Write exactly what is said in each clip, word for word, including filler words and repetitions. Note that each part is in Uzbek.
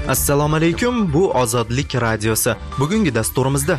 Assalomu alaykum, bu Ozodlik radiosi. Bugungi dasturimizda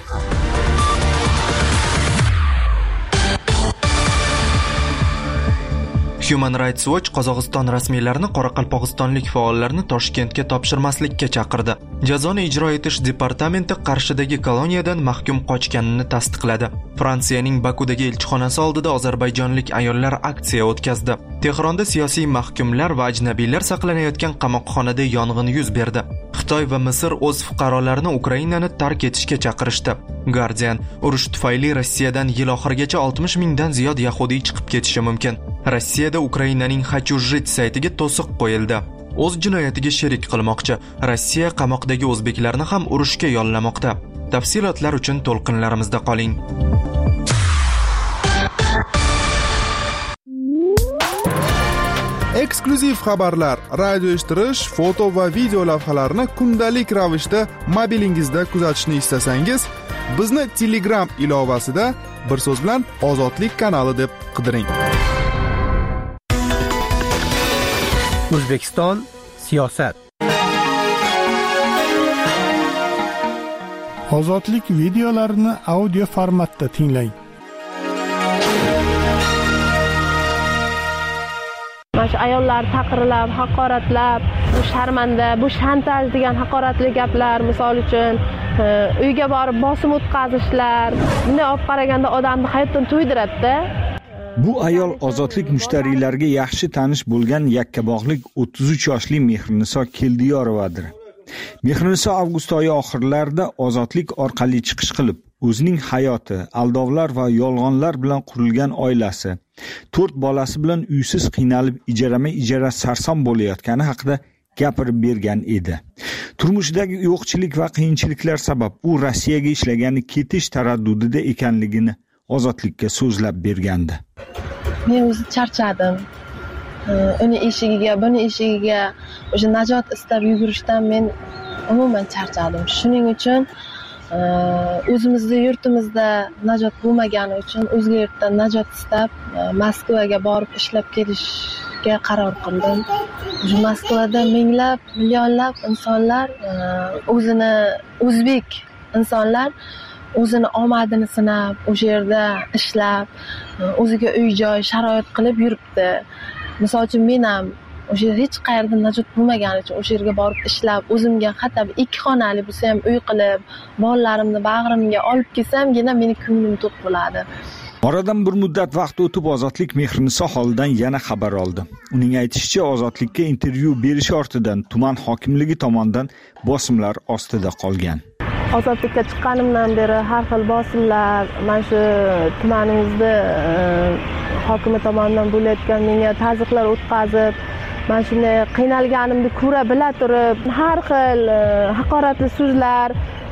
Human Rights Watch Qozog'iston rasmiylarini qoraqalpog'istonlik faollarni Toshkentga topshirmaslikka chaqirdi. Jazoni ijro etish departamenti Qarshidagi koloniyadan mahkum qochganini tasdiqladi. Fransiyaning Bakudagi elchixonasi oldida ozarbayjonlik ayollar aksiya o'tkazdi. Tehronda siyosiy mahkumlar va ajnabiylar saqlanayotgan qamoqxonada yong'in yuz berdi. Xitoy va Misr o'z fuqarolarini Ukrainani tark etishga chaqirishdi. Guardian: urush tufayli Rossiyadan yil oxirigacha oltmish mingdan ziyod yahudiy chiqib ketishi mumkin. Rossiyada Ukrainaning Hachujit saytiga to'siq qo'yildi. O'z jinoyatiga sherik qilmoqchi. Rossiya qamoqdagi o'zbeklarni ham urushga yollamoqda. Tafsilotlar uchun to'lqinlarimizda qoling. Eksklyuziv xabarlar, radio eshittirish, foto va video lavhalarni kundalik ravishda mobilingizda kuzatishni istasangiz, bizni Telegram ilovasida bir so'z bilan Ozodlik kanali deb qidiring. O'zbekiston siyosat. Ozodlik videolarini audio formatda tinglang. Mana ayollar taqirilab, haqoratlab, bu sharmanda, bu shantaj degan haqoratli gaplar, misol uchun uyga borib bosim o'tkazishlar, bunday olib qaraganda odamni hayotdan to'ydiradi-da. Bu ayol ozodlik mushtariylariga yaxshi tanish bo'lgan yakkabog'lik o'ttiz uch yoshli Mehriniso Keldiyorovadir. Mehriniso avgust oyi oxirlarida ozodlik orqali chiqish qilib, o'zining hayoti, aldovlar va yolg'onlar bilan qurilgan oilasi, to'rt bolasi bilan uysiz qiynalib ijarama-ijara sarson bo'layotgani haqida gapirib bergan edi. Turmushidagi yo'qchilik va qiyinchiliklar sabab u Rossiyaga ishlagani ketish taraddudida ekanligini ozodlikka so'zlab bergandi. Men o'zi charchadim. Uni eshigiga, buni eshigiga o'sha najot istab yugurishdan men umuman charchadim. Shuning uchun o'zimizning yurtimizda najot bo'lmagani uchun o'zga yurtdan najot istab Moskvaga borib ishlab kelishga qaror qildim. O'sha Moskvada minglab, millionlab insonlar o'zini o'zbek insonlar o'zini omadini sinab, o'sha yerda ishlab, o'ziga uy-joy sharoit qilib yuribdi. Misol uchun men ham o'sha hech qayerda najot bo'lmagani uchun o'sha yerga borib ishlab, o'zimga hatto ikki xonali bo'lsa ham uy qilib, bolalarimni bag'rimga olib kelsam-gina meni ko'nglim to'q bo'ladi. Oradan bir muddat vaqt o'tib Ozodlik Mehriniso holidan yana xabar oldi. Uning aytishicha, Ozodlikka intervyu berish ortidan tuman hokimligi tomonidan bosimlar ostida qolgan. Ozodlikka chiqqanimdan beri har xil bosimlar, mana shu tumanimizda hokimi tomonidan bo'layotgan menga tazyiqlar o'tkazib, mana shunday qiynalganimni ko'ra bila turib, har xil haqoratli so'zlar,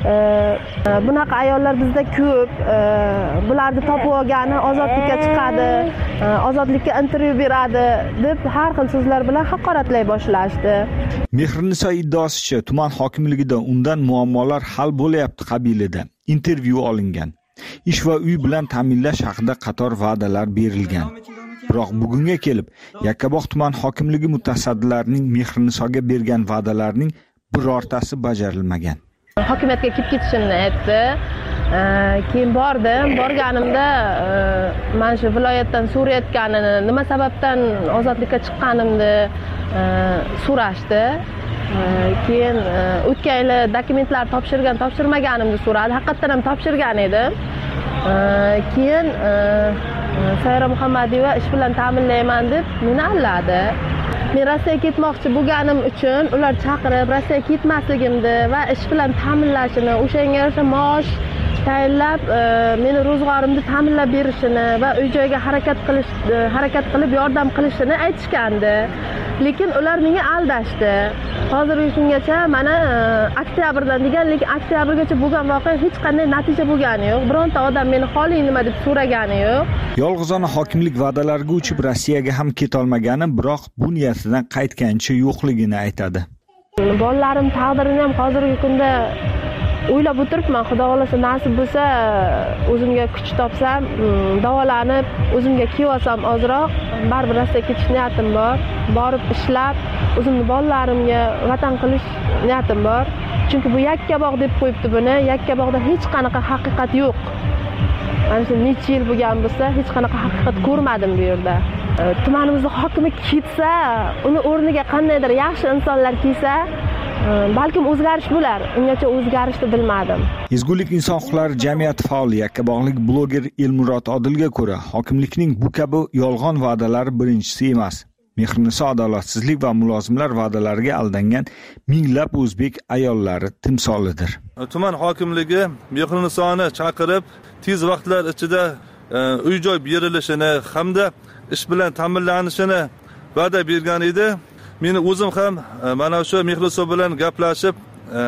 bunaqa ayollar bizda ko'p, bularni topib olgani ozodlikka chiqadi, ozodlikka intervyu beradi deb har xil so'zlar bilan haqoratlay boshlashdi. Mehriniso iddaosicha, tuman hokimligida undan muammolar hal bo'layapti qabilida intervyu olingan. Ish va uy bilan ta'minlash haqida qator va'dalar berilgan. Biroq bugunga kelib, Yakkabog' tuman hokimligi mutasaddilarining Mehrinisoga bergan va'dalarning birortasi bajarilmagan. Hokimiyatga kelib ketishimni aytdi. Keyin bordim. Borganimda mana shu viloyatdan so'rayotganini, nima sababdan ozodlikka chiqqanimni so'rashdi. Keyin o'tgan yili dokumentlar topshirgan, topshirmaganimni so'radi. Haqiqatan ham topshirgan edim. Keyin Sayra Muhammadiyeva ish bilan ta'minlayman deb meni alladi. Men Rossiyaga ketmoqchi bo'lganim uchun ular chaqirib Rossiyaga ketmasligimni va ish bilan ta'minlashini, o'shanga yarasha maosh tayinlab, meni ro'zg'orimni ta'minlab berishini va uy-joyga harakat qilish, harakat qilib yordam qilishini aytishgandi. Lekin ular menga aldashdi. Hozirgi kungacha mana oktyabrdan degan, lekin oktyabrgacha bo'lgan voqea hech qanday natija bo'lgani yo'q. Bironta odam meni holing nima deb so'ragani yo'q. Yolg'izona hokimlik va'dalariga uchib Rossiyaga ham ketolmagani, biroq bu niyatidan qaytgancha yo'qligini aytadi. Bolalarim taqdirini ham hozirgi kunda o'ylab o'tiribman, xudo xolasa nasib bo'lsa, o'zimga kuch topsam, davolanib, o'zimga kelib olsam ozroq, baribir Rossiyaga ketish niyatim bor. Borib ishlab, o'zimni bolalarimga vatan qilish niyatim bor. Chunki bu Yakkabog' deb qo'yibdi buni. Yakkabog'da hech qanaqa haqiqat yo'q. Mana shu necha yil bo'lgan bo'lsa, hech qanaqa haqiqat ko'rmadim bu yerda. Tumanimizda hokimi ketsa, uni o'rniga qandaydir yaxshi insonlar kelsa, balkim o'zgarish bo'lar. Ungacha o'zgarishni bilmadim. Ezgulik inson huquqlari jamiyati faoli yakkabog'lik bloger Elmurod Odilga ko'ra, hokimlikning bu kabi yolg'on va'dalari birinchisi emas. Mehrniso adolatsizlik va mulozimlar va'dalariga aldangan minglab o'zbek ayollari timsolidir. Tuman hokimligi Mehrnisoni chaqirib, tez vaqtlar ichida uy-joy berilishini hamda ish bilan ta'minlanishini va'da bergan edi. Meni o'zim ham mana shu Mehrniso bilan gaplashib,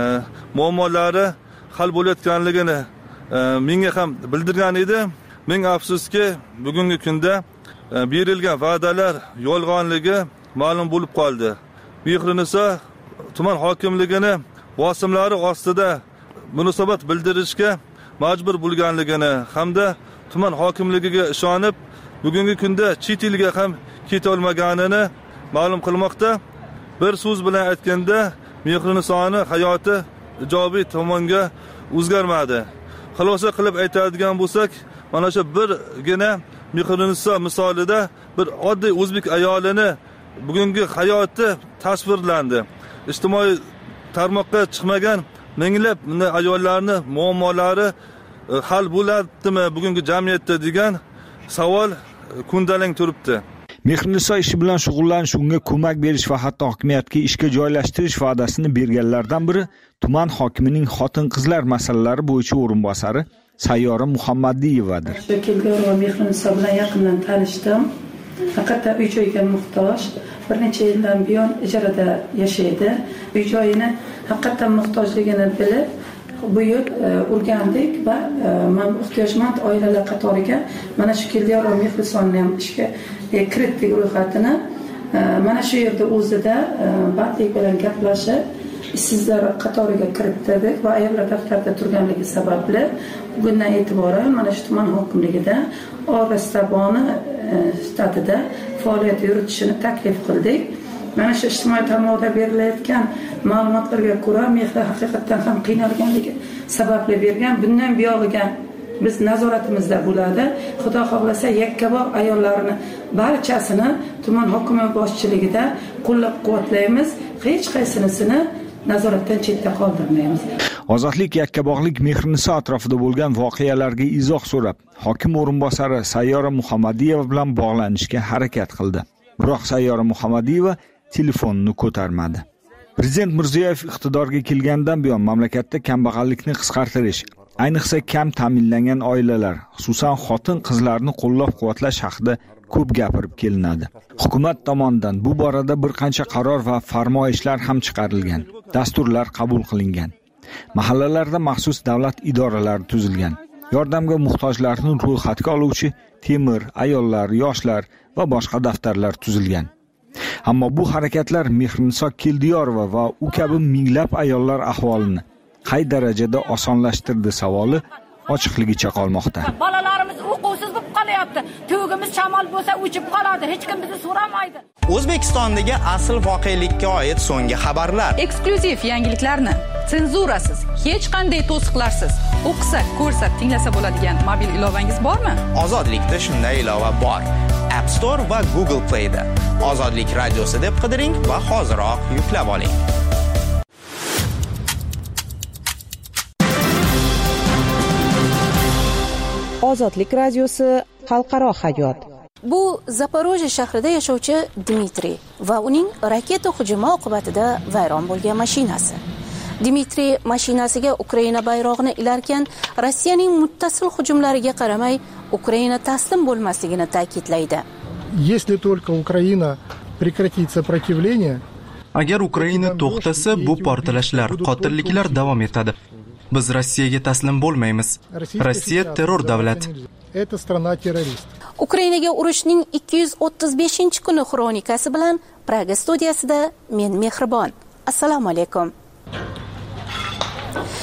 muammolari hal bo'layotganligini menga ham bildirgan edi. Ming afsuski, bugungi kunda berilgan va'dalar yolg'onligi ma'lum bo'lib qoldi. Mehrniso tuman hokimligini bosimlari ostida munosabat bildirishga majbur bo'lganligini hamda tuman hokimligiga ishonib, bugungi kunda chet elga ham keta olmaganini ma'lum qilmoqda. Bir so'z bilan aytganda, Mehrnisoni hayoti ijobiy tomonga o'zgarmadi. Xulosa qilib aytadigan bo'lsak, mana shu birgina Mehrniso misolida bir oddiy o'zbek ayolini bugungi hayoti tasvirlandi. Ijtimoiy tarmoqqa chiqmagan minglab ayollarni muammolari hal bo'ladimi bugungi jamiyatda degan savol kundalang turibdi. Mehrniso ishi bilan shug'ullanish, unga ko'mak berish va hatto hokimiyatga ishga joylashtirish va'dasini berganlardan biri tuman hokimining xotin-qizlar masalalari bo'yicha o'rinbosari Sayyora Muhammadiyevadir. Kelgan va Mehrniso bilan yaqindan tanishdim. Faqat uy-joyga muhtoj, bir necha yildan buyon ijarada yashaydi. Uy-joyini haqiqatan muhtojligini bilib, bu yil o'rgandik va men ehtiyojmand oilalar qatoriga mana shu Keldiyor va Mehrisonni ham ishga kiritdik ro'yxatini. Mana shu yerda o'zida bandlik bilan gaplashib, ishsizlar qatoriga kiritdik va ayollar daftarida turganligi sababli bugundan e'tiboran mana shu tuman hokimligida Orastaboni shtatida faoliyat yuritishini taklif qildik. Mana shu ijtimoiy tarmoqda berilayotgan ma'lumotlarga ko'ra, Mehri haqiqatan ham qiynalganligi sababli bergan. Bundan buyog'iga biz nazoratimizda bo'ladi. Xudo xohlasa Yakkabog' ayollarini barchasini tuman hokimi boshchiligida qo'llab-quvvatlaymiz. Hech qaysinisini nazoratdan chetda qoldirmaymiz. Ozodlik yakkabog'lik Mehrniso atrofida bo'lgan voqealarga izoh so'rab, hokim o'rinbosari Sayyora Muhammadiyeva bilan bog'lanishga harakat qildi. Biroq Sayyora Muhammadiyeva telefonni ko'tarmadi. Prezident Mirziyoyev iqtidorga kelgandan buyon mamlakatda kambag'allikni qisqartirish, ayniqsa kam ta'minlangan oilalar, xususan xotin-qizlarni qo'llab-quvvatlash haqida ko'p gapirib kelinadi. Hukumat tomonidan bu borada bir qancha qaror va farmoyishlar ham chiqarilgan, dasturlar qabul qilingan. Mahallalarda maxsus davlat idoralari tuzilgan. Yordamga muhtojlarni ro'yxatga oluvchi temir, ayollar, yoshlar va boshqa daftarlar tuzilgan. Ammo bu harakatlar Mehrniso Keldiyorova va u kabi minglab ayollar ahvolini qay darajada osonlashtirdi savoli ochiqligicha qolmoqda. Bolalarimiz o'quvsiz bo'lib qolyapti. To'g'imiz shamol bo'lsa o'chib qoladi, hech kim bizni so'ramaydi. O'zbekistondagi asl voqelikka oid so'nggi xabarlar, eksklyuziv yangiliklarni senzurasiz, hech qanday to'siqlarsiz o'qisa, ko'rsa, tinglasa bo'ladigan mobil ilovangiz bormi? Ozodlikda shunday ilova bor. App Store va Google Play da Ozodlik radiosi deb qidiring va hoziroq yuklab oling. Ozodlik radiosi xalqaro hayot. Bu Zaporojye shahrida yashovchi Dmitriy va uning raketa hujumi oqibatida vayron bo'lgan mashinasi. Dmitriy mashinasiga Ukraina bayrog'ini ilarkan, Rossiyaning muttasil hujumlariga qaramay, Ukraina taslim bo'lmasligini ta'kidlaydi. Если только Украина прекратит сопротивление, agar Ukraina to'xtasa, bu portlashlar, qotilliklar davom etadi. Biz Rossiyaga taslim bo'lmaymiz. Rossiya terror davlat. Это страна террорист. Ukrainaga urushning ikki yuz o'ttiz beshinchi kuni xronikasi bilan Praga studiyasida men Mehribon. Assalomu alaykum.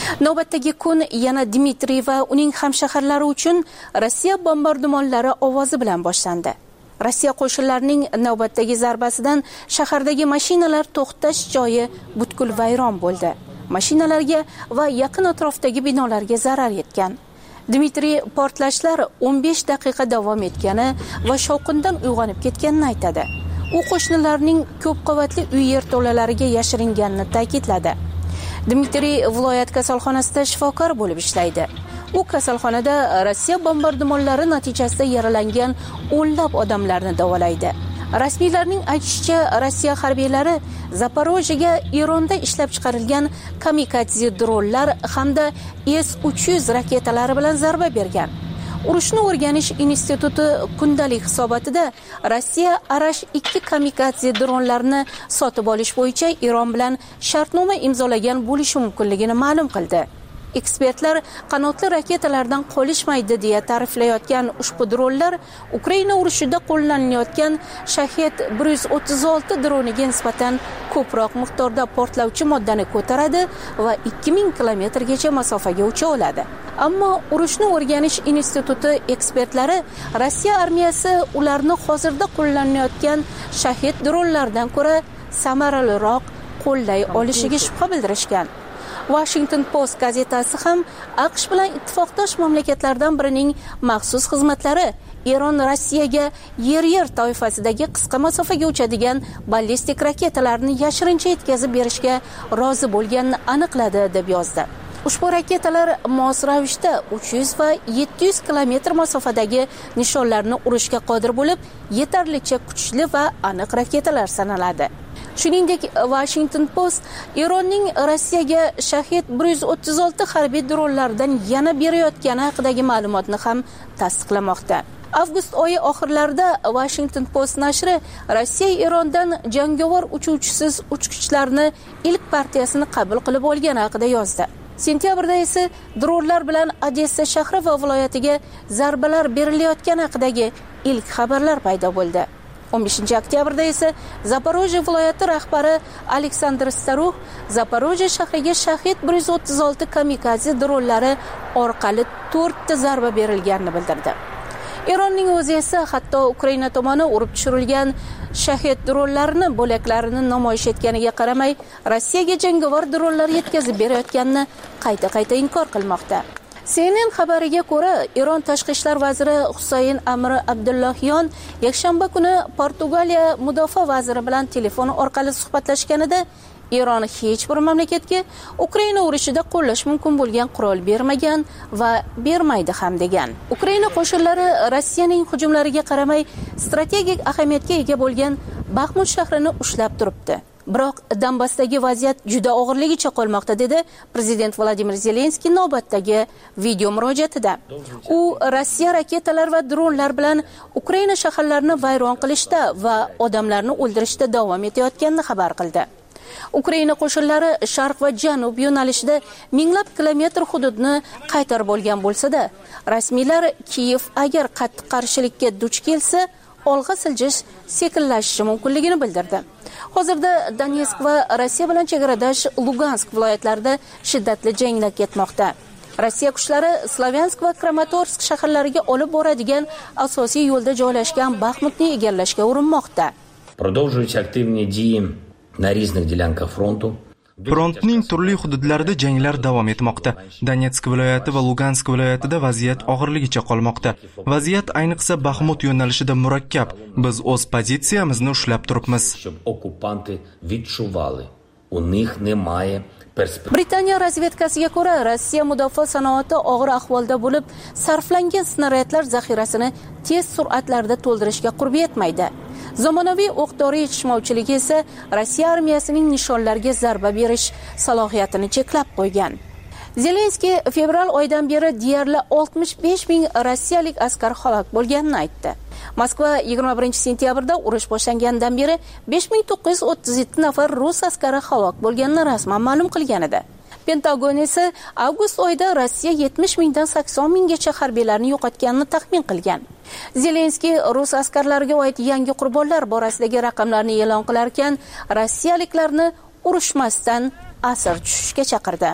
Navbatdagi kun yana Dmitriy va uning hamshaharlari uchun Rossiya bombardimonlari ovozi bilan boshlandi. Rossiya qo'shinlarining navbatdagi zarbasidan shahardagi mashinalar to'xtash joyi butkul vayron bo'ldi. Mashinalarga va yaqin atrofdagi binolarga zarar yetgan. Dmitriy portlashlar o'n besh daqiqa davom etgani va shovqindan uyg'onib ketganini aytadi. U qo'shnilarning ko'p qavatli uy yerto'lalariga yashiringanini ta'kidladi. Dmitriy viloyat kasalxonasida shifokor bo'lib ishlaydi. U kasalxonada Rossiya bombardimonlari natijasida yaralangan o'nlab odamlarni davolaydi. Rasmiylarning aytishicha, Rossiya harbiylari Zaporojyega Eronda ishlab chiqarilgan kamikadze dronlar hamda S uch yuz raketalari bilan zarba bergan. Urushni o'rganish instituti kundalik hisobotida Rossiya Arash ikki kamikadze dronlarini sotib olish bo'yicha Eron bilan shartnoma imzolagan bo'lishi mumkinligini ma'lum qildi. Ekspertlar qanotli raketalardan qolishmaydi deya ta'riflayotgan ushbu dronlar Ukraina urushida qo'llanilayotgan Shahed bir yuz o'ttiz olti droniga nisbatan ko'proq miqdorda portlovchi moddani ko'taradi va ikki ming kilometrgacha masofaga ucha oladi. Ammo urushni o'rganish instituti ekspertlari Rossiya armiyasi ularni hozirda qo'llanilayotgan Shahed dronlardan ko'ra samaraliroq qo'llay olishiga shubha bildirishgan. Washington Post gazetasi ham AQSh bilan ittifoqdosh mamlakatlardan birining maxsus xizmatlari Eron Rossiyaga yer-yer toifasidagi qisqa masofaga uchadigan ballistik raketalarni yashirincha yetkazib berishga rozi bo'lganini aniqladi deb yozdi. Ushbu raketalar mos ravishda uch yuz va yetti yuz kilometr masofadagi nishonlarni urishga qodir bo'lib, yetarlicha kuchli va aniq raketalar sanaladi. Shuningdek, Washington Post Eronning Rossiyaga Shahed bir yuz o'ttiz olti harbiy dronlardan yana berayotgani haqidagi ma'lumotni ham tasdiqlamoqda. Avgust oyi oxirlarida Washington Post nashri Rossiya Erondan jangovar uchuvchisiz uchqichlarni ilk partiyasini qabul qilib olgani haqida yozdi. Sentyabrda esa dronlar bilan Odessa shahri va viloyatiga zarbalar berilayotgani haqidagi ilk xabarlar paydo bo'ldi. o'n beshinchi oktyabrda esa Zaporojye viloyati rahbari Aleksandr Staruh Zaporojye shahriga Shahed bir yuz o'ttiz olti kamikadze dronlari orqali to'rtta zarba berilganini bildirdi. Eronning o'zi esa hatto Ukraina tomoni urib tushirilgan Shahed dronlarini bo'laklarini namoyish etganiga qaramay, Rossiyaga jangovar dronlar yetkazib berayotganini qayta-qayta inkor qilmoqda. C N N xabariga ko'ra, Eron tashqi ishlar vaziri Husayn Amir Abdullahiyon yakshanba kuni Portugaliya mudofaa vaziri bilan telefon orqali suhbatlashganida Eron hech bir mamlakatga Ukraina urushida qo'llash mumkin bo'lgan qurol bermagan va bermaydi ham degan. Ukraina qo'shinlari Rossiyaning hujumlariga qaramay strategik ahamiyatga ega bo'lgan Baxmut shahrini ushlab turibdi. Biroq Donbassdagi vaziyat juda og'irligicha qolmoqda, dedi prezident Vladimir Zelenskiy navbatdagi video murojaatida. U Rossiya raketalar va dronlar bilan Ukraina shaharlarini vayron qilishda va odamlarni o'ldirishda davom etayotganini xabar qildi. Ukraina qo'shinlari sharq va janub yo'nalishida minglab kilometr hududni qaytarib olgan bo'lsa-da, rasmiylar Kiyev agar qattiq qarshilikka duch kelsa, olg'a siljish sekinlashishi mumkinligini bildirdi. Hozirda Donetsk va Rossiya bilan chegaradosh Lugansk viloyatlarida shiddatli janglar ketmoqda. Rossiya kuchlari Slavyansk va Kramatorsk shaharlariga olib boradigan asosiy yo'lda joylashgan Baxmutni egallashga urinmoqda. Продовжуються активні дії на різних ділянках фронту. Frontning turli hududlarida janglar davom etmoqda. Donetsk viloyati va Lugansk viloyatida vaziyat og'irligicha qolmoqda. Vaziyat ayniqsa Baxmut yo'nalishida murakkab. Biz o'z pozitsiyamizni ushlab turibmiz. Okupanti відчували, у них немає perspektiv. Britaniya razvedkasiga ko'ra, Rossiya mudofaa sanoati og'ir ahvolda bo'lib, sarflangan snaryadlar zaxirasini tez sur'atlarda to'ldirishga qurbi yetmaydi. Zamonaviy o'q-dori yetishmovchiligi esa Rossiya armiyasining nishonlarga zarba berish salohiyatini cheklab qo'ygan. Zelenskiy fevral oyidan beri deyarli oltmish besh ming rossiyalik askar halok bo'lganini aytdi. Moskva yigirma birinchi sentyabrda urush boshlanganidan beri besh ming to'qqiz yuz o'ttiz yetti nafar rus askari halok bo'lganini rasman ma'lum qilgan edi. Pentagon esa avgust oyida Rossiya yetmish mingdan sakson minggacha harbiylarni yo'qotganini taxmin qilgan. Zelenskiy rus askarlariga oid yangi qurbonlar borasidagi raqamlarni e'lon qilar ekan, rossiyaliklarni urushmasdan asir tushishga chaqirdi.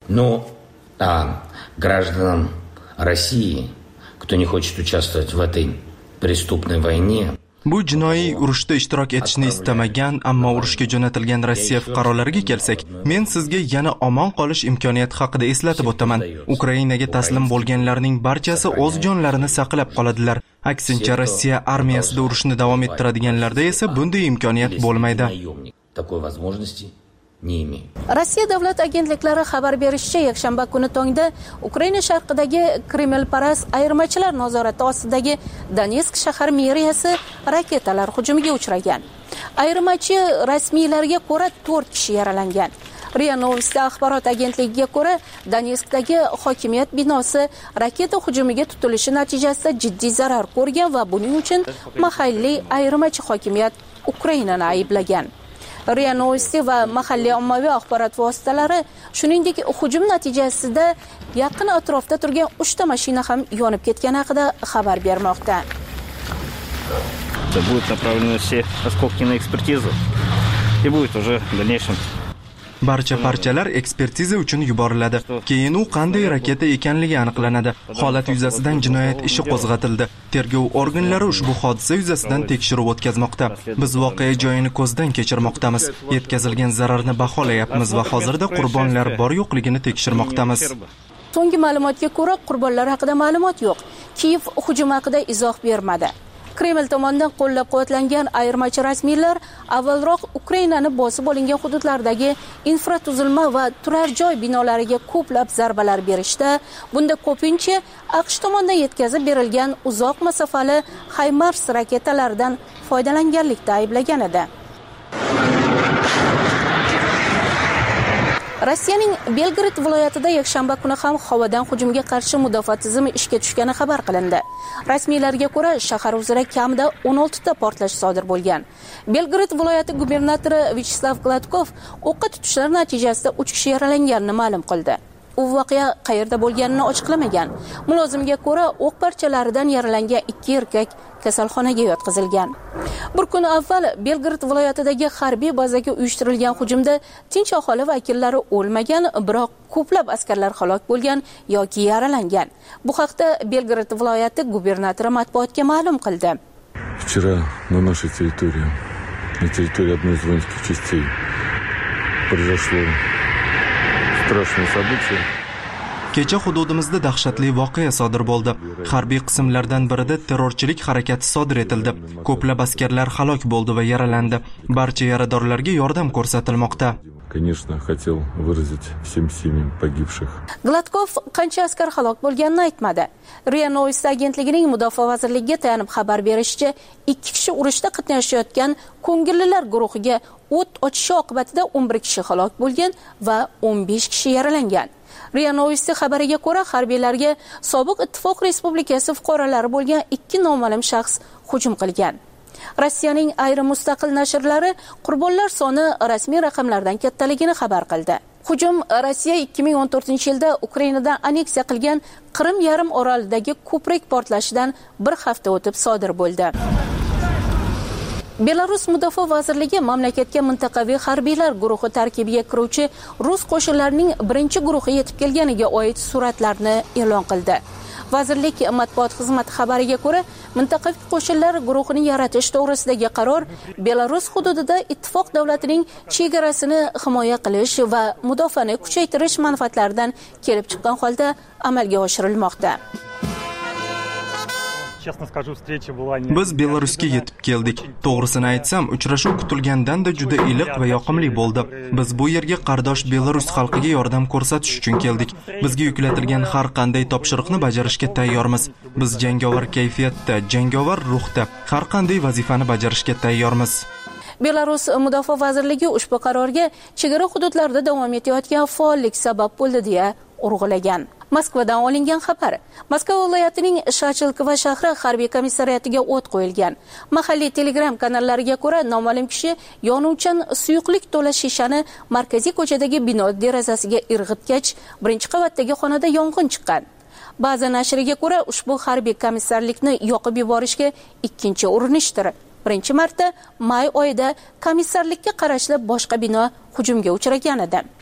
Но а гражданам России, кто не хочет участвовать в этой преступной войне, bu jinoiy urushda ishtirok etishni istamagan, ammo urushga jo'natilgan Rossiya fuqarolariga kelsak, men sizga yana omon qolish imkoniyati haqida eslatib o'taman. Ukrainaga taslim bo'lganlarning barchasi o'z jonlarini saqlab qoladilar. Aksincha, Rossiya armiyasida urushni davom ettiradiganlarda esa bunday imkoniyat bo'lmaydi. Такой возможности не имеет. Rossiya davlat agentliklari xabar berishicha, yakshanba kuni tongda Ukraina sharqidagi Kremlparast ayirmachilar nazorati ostidagi Donetsk shahar meriyasi raketalar hujumiga uchragan. Ayirmachi rasmiylarga ko'ra to'rt kishi yaralangan. RIA Novosti axborot agentligiga ko'ra, Donetskdagi hokimiyat binosi raketa hujumiga tutilishi natijasida jiddiy zarar ko'rgan va buning uchun mahalliy ayirmachi hokimiyat Ukrainani ayblagan. RIA Novosti va mahalliy ommaviy axborot vositalari shuningdek hujum natijasida yaqin atrofda turgan uchta mashina ham yonib ketgani haqida xabar bermoqda. Будут направлены все осколки на экспертизу и будет уже в дальнейшем. Barcha parchalar ekspertiza uchun yuboriladi. Keyin u qanday raketa ekanligi aniqlanadi. Holat yuzasidan jinoyat ishi qo'zg'atildi. Tergov organlari ushbu hodisa yuzasidan tekshiruv o'tkazmoqda. Biz voqea joyini ko'zdan kechirmoqdamiz. Yetkazilgan zararni baholayapmiz va hozirda qurbonlar bor yo'qligini tekshirmoqdamiz. So'nggi ma'lumotga ko'ra, qurbonlar haqida ma'lumot yo'q. Kiyev hujum haqida izoh bermadi. Kreml tomonidan qo'llab-quvvatlangan ayirmachi rasmiylar avvalroq Ukrainani bosib olingan hududlardagi infratuzilma va turar joy binolariga ko'plab zarbalar berishda, bunda ko'pincha AQSh tomonidan yetkazib berilgan uzoq masofali HIMARS raketalaridan foydalanganlikda ayblagan edi. Rossiyaning Belgrad viloyatida yakshanba kuni ham havodan hujumga qarshi mudofaa tizimi ishga tushgani xabar qilindi. Rasmiylarga ko'ra, shahar uzra kamida o'n olti ta portlash sodir bo'lgan. Belgrad viloyati gubernatori Vyacheslav Gladkov o'qqa tutishlar natijasida uch kishi yaralanganini ma'lum qildi. U voqea qayerda bo'lganini ochiqlamagan. Mulozimga ko'ra, o'q parchalaridan yaralangan ikki erkak kasalxonaga yotqizilgan. Bir kun avval Belgrad viloyatidagi harbiy bazaga uyushtirilgan hujumda tinch aholi vakillari o'lmagan, biroq ko'plab askarlar halok bo'lgan yoki yaralangan. Bu haqda Belgrad viloyati gubernatori matbuotga ma'lum qildi. Вчера на нашей территории, на территории одной из воинских частей произошло страшное событие. Kecha hududimizda dahshatli voqea sodir bo'ldi. Harbiy qismlardan birida terrorchilik harakati sodir etildi. Ko'plab askarlar halok bo'ldi va yaralandi. Barcha yaradorlarga yordam ko'rsatilmoqda. Конечно, хотел выразить всем семьям погибших. Gladkov qancha askar halok bo'lganini aytmadi. RIA Novosti agentligining mudofaa vazirligiga tayanib xabar berishicha, ikki kishi urushda qatnashayotgan ko'ngillilar guruhiga o't ochishi oqibatida o'n bir kishi halok bo'lgan va o'n besh kishi yaralangan. RIA Novosti xabariga ko'ra, harbiylarga sobiq ittifoq respublikasi fuqarolari bo'lgan ikki noma'lum shaxs hujum qilgan. Rossiyaning ayrim mustaqil nashrlari qurbonlar soni rasmiy raqamlardan kattaligini xabar qildi. Hujum Rossiya ikki ming o'n to'rtinchi yilda Ukrainadan anneksiya qilgan Qrim yarim orolidagi ko'prik portlashidan bir hafta o'tib sodir bo'ldi. Belarus mudofaa vazirligi mamlakatga mintaqaviy harbiylar guruhi tarkibiga kiruvchi rus qo'shinlarining birinchi guruhi yetib kelganiga oid suratlarni e'lon qildi. Vazirlik matbuot xizmati xabariga ko'ra, mintaqaviy qo'shinlar guruhini yaratish to'g'risidagi qaror Belarus hududida ittifoq davlatining chegarasini himoya qilish va mudofaani kuchaytirish manfaatlaridan kelib chiqqan holda amalga oshirilmoqda. Biz Belarusga yetib keldik. To'g'risini aytsam, uchrashuv kutilgandanda juda iliq va yoqimli bo'ldi. Biz bu yerga qardosh Belarus xalqiga yordam ko'rsatish uchun keldik. Bizga yuklatilgan har qanday topshiriqni bajarishga tayyormiz. Biz jangovar kayfiyatda, jangovar ruhda har qanday vazifani bajarishga tayyormiz. Belarus mudofaa vazirligi ushbu qarorga chegara hududlarida davom etayotgan faollik sabab bo'ldi deya urg'ulagan. Moskvadan olingan xabar. Moskva viloyatining Shachilkovo shahri harbiy komissariyatiga o't qo'yilgan. Mahalliy Telegram kanallariga ko'ra, noma'lum kishi yonuvchan suyuqlik to'la shishani markaziy ko'chadagi bino derazasiga irg'itgach, birinchi qavatdagi xonada yong'in chiqqan. Ba'zi nashriga ko'ra, ushbu harbiy komissarlikni yoqib yuborishga ikkinchi urinishdir. Birinchi marta may oyida komissarlikka qarashli boshqa bino hujumga uchragan edi.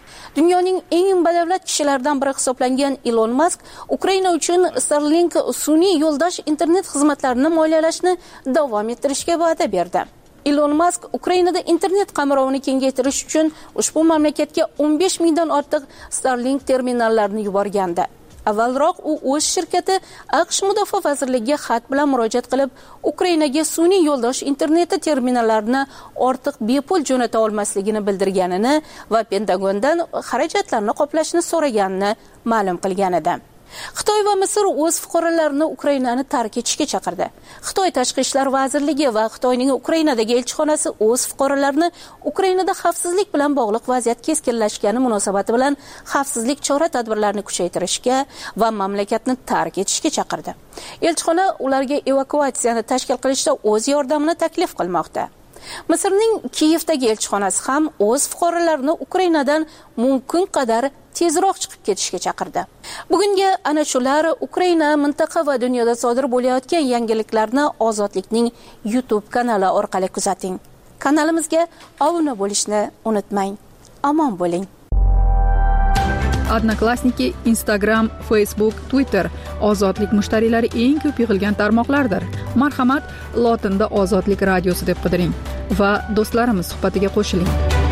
Dunyoning eng badavlat kishilaridan biri hisoblangan Elon Musk Ukraina uchun Starlink sun'iy yo'ldosh internet xizmatlarini moliyalashni davom ettirishga va'da berdi. Elon Musk Ukrainada internet qamrovini kengaytirish uchun ushbu mamlakatga o'n besh mingdan ortiq Starlink terminallarini yuborgandi. Avvalroq u o'z shirkati AQSh Mudofaa vazirligiga xat bilan murojaat qilib, Ukrainaga sun'iy yo'ldosh interneti terminallarini ortiq bepul jo'nata olmasligini bildirganini va Pentagondan xarajatlarni qoplashni so'raganini ma'lum qilgan edi. Xitoy va Misr o'z fuqarolarini Ukrainani tark etishga chaqirdi. Xitoy Tashqi ishlar vazirligi va Xitoyning Ukrainadagi elchixonasi o'z fuqarolarini Ukrainada xavfsizlik bilan bog'liq vaziyat keskinlashgani munosabati bilan xavfsizlik chora-tadbirlarini kuchaytirishga va mamlakatni tark etishga chaqirdi. Elchixona ularga evakuatsiyani tashkil qilishda o'z yordamini taklif qilmoqda. Misrning Kiyevdagi elchixonasi ham o'z fuqarolarini Ukrainadan mumkin qadar tezroq chiqib ketishga chaqirdi. Bugunga ana shular Ukraina, mintaqa va dunyoda sodir bo'layotgan yangiliklarni Ozodlikning YouTube kanali orqali kuzating. Kanalimizga obuna bo'lishni unutmang. Omon bo'ling. Odnoklassniki, Instagram, Facebook, Twitter Ozodlik mushtariylari eng ko'p yig'ilgan tarmoqlardir. Marhamat, lotinda Ozodlik radiosi deb qidiring va do'stlarimiz suhbatiga qo'shiling.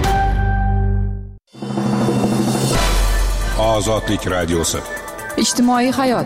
Ozodlik radiosi. Ijtimoiy hayot.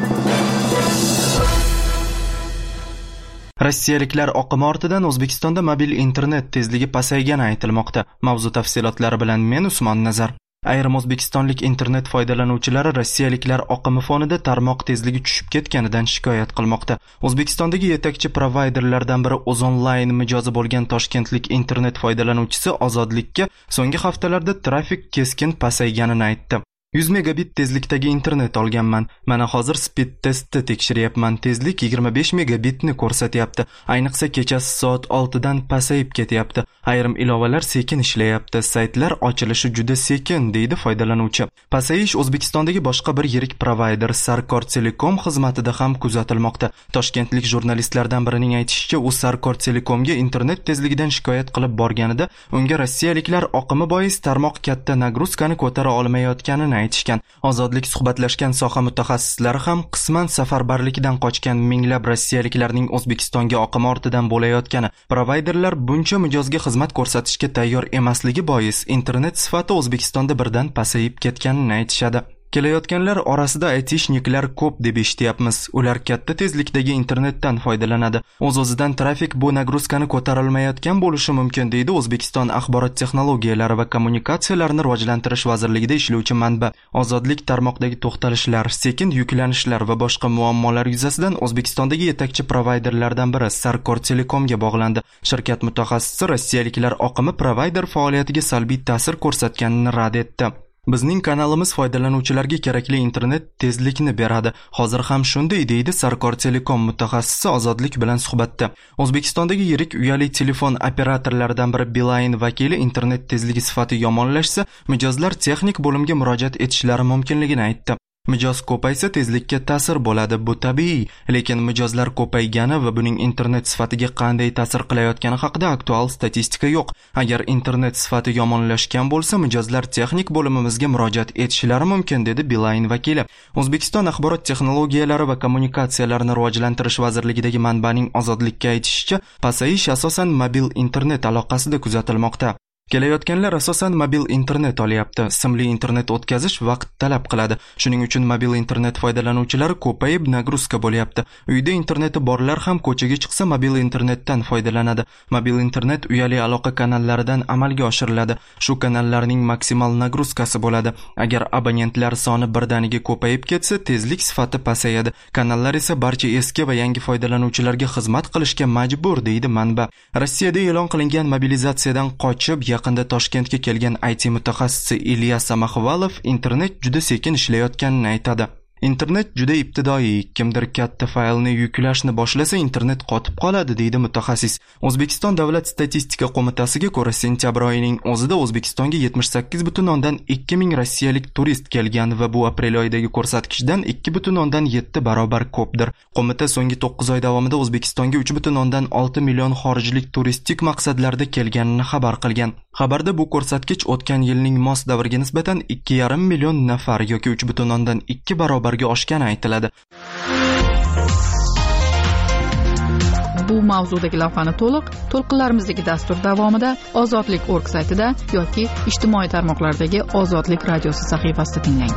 Rossiyaliklar oqimi ortidan O'zbekistonda mobil internet tezligi pasaygani aytilmoqda. Mavzu tafsilotlari bilan men Usmon Nazar. Ayrim o'zbekistonlik internet foydalanuvchilari rossiyaliklar oqimi fonida tarmoq tezligi tushib ketganidan shikoyat qilmoqda. O'zbekistondagi yetakchi provayderlardan biri O'zonline mijozi bo'lgan toshkentlik internet foydalanuvchisi Ozodlikka so'nggi haftalarda trafik keskin pasayganini aytdi. yuz megabit tezlikdagi internet olganman. Mana hozir speed testni tekshiryapman. Tezlik yigirma besh megabitni ko'rsatyapti. Ayniqsa kechasi soat oltidan pasayib ketyapti. Ayrim ilovalar sekin ishlayapti. Saytlar ochilishi juda sekin, deydi foydalanuvchi. Pasayish O'zbekistondagi boshqa bir yirik provayder Sarkor Telekom xizmatida ham kuzatilmoqda. Toshkentlik jurnalistlardan birining aytishicha, u Sarkor Telekomga internet tezligidan shikoyat qilib borganida, unga rossiyaliklar oqimi bois tarmoq katta nagruzkani ko'tara olmayotganini aytishgan. Ozodlik suhbatlashgan soha mutaxassislari ham qisman safarbarlikdan qochgan minglab rossiyaliklarning O'zbekistonga oqimi ortidan bo'layotgani, provayderlar buncha mijozga xizmat ko'rsatishga tayyor emasligi bois internet sifati O'zbekistonda birdan pasayib ketganini aytishadi. Kelayotganlar orasida aytishniklar ko'p deb eshityapmiz. Ular katta tezlikdagi internetdan foydalanadi. O'z-o'zidan trafik bu nagruzkani ko'tarilmayotgan bo'lishi mumkin, deydi O'zbekiston axborot texnologiyalari va kommunikatsiyalarini rivojlantirish vazirligida ishlovchi manba. Ozodlik tarmoqdagi to'xtalishlar, sekin yuklanishlar va boshqa muammolar yuzasidan O'zbekistondagi yetakchi provayderlardan biri Sarkor Telekomga bog'landi. Shirkat mutaxassisi rossiyaliklar oqimi provayder faoliyatiga salbiy ta'sir ko'rsatganini rad etdi. Bizning kanalimiz foydalanuvchilarga kerakli internet tezlikni beradi. Hozir ham shunday, deydi Sarkor Telekom mutaxassisi Ozodlik bilan suhbatda. O'zbekistondagi yirik uyali telefon operatorlaridan biri Beeline vakili internet tezligi sifati yomonlashsa, mijozlar texnik bo'limga murojaat etishlari mumkinligini aytdi. Mijoz ko'paysa tezlikka ta'sir bo'ladi, bu tabiiy, lekin mijozlar ko'paygani va buning internet sifatiga qanday ta'sir qilayotgani haqida aktual statistika yo'q. Agar internet sifati yomonlashgan bo'lsa, mijozlar texnik bo'limimizga murojaat etishlari mumkin, dedi Beeline vakili. O'zbekiston axborot texnologiyalari va kommunikatsiyalarini rivojlantirish vazirligidagi manbaning Ozodlikka aytishicha, pasayish asosan mobil internet aloqasida kuzatilmoqda. Kelayotganlar asosan mobil internet olyapti. Simli internet o'tkazish vaqt talab qiladi. Shuning uchun mobil internet foydalanuvchilari ko'payib nagruzka bo'lyapti. Uyda interneti borlar ham ko'chaga chiqsa mobil internetdan foydalanadi. Mobil internet uyali aloqa kanallaridan amalga oshiriladi. Shu kanallarning maksimal nagruzkasi bo'ladi. Agar abonentlar soni birdaniga ko'payib ketsa, tezlik sifati pasayadi. Kanallar esa barcha eski va yangi foydalanuvchilarga xizmat qilishga majbur, deydi manba. Rossiyada e'lon qilingan mobilizatsiyadan qochib yaqinda Toshkentga kelgan I T mutaxassisi Ilyas Samaxvalov internet juda sekin ishlayotganini aytadi. Internet juda ibtidoiy, kimdir katta faylni yuklashni boshlasa internet qotib qoladi, deydi mutaxassis. O'zbekiston Davlat statistika qo'mitasiga ko'ra, sentyabr oyining o'zida O'zbekistonga yetmish sakkiz butun o'ndan ikki ming rossiyalik turist kelgan va bu aprel oyidagi ko'rsatkichdan ikki butun o'ndan yetti barobar ko'pdir. Qo'mita so'nggi to'qqiz oy davomida O'zbekistonga uch butun o'ndan olti million xorijlik turistik maqsadlarda kelganini xabar qilgan. Xabarda bu ko'rsatkich o'tgan yilning mos davriga nisbatan ikki yarim million nafar yoki uch butun o'ndan ikki barobarga oshgani aytiladi. Bu mavzudagi lavhani to'liq to'lqinlarimizdagi dastur davomida ozodlik nokta org saytida yoki ijtimoiy tarmoqlardagi Ozodlik radiosi sahifasida tinglang.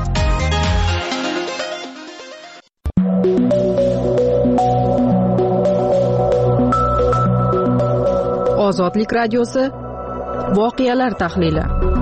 Ozodlik radiosi voqealar tahlili.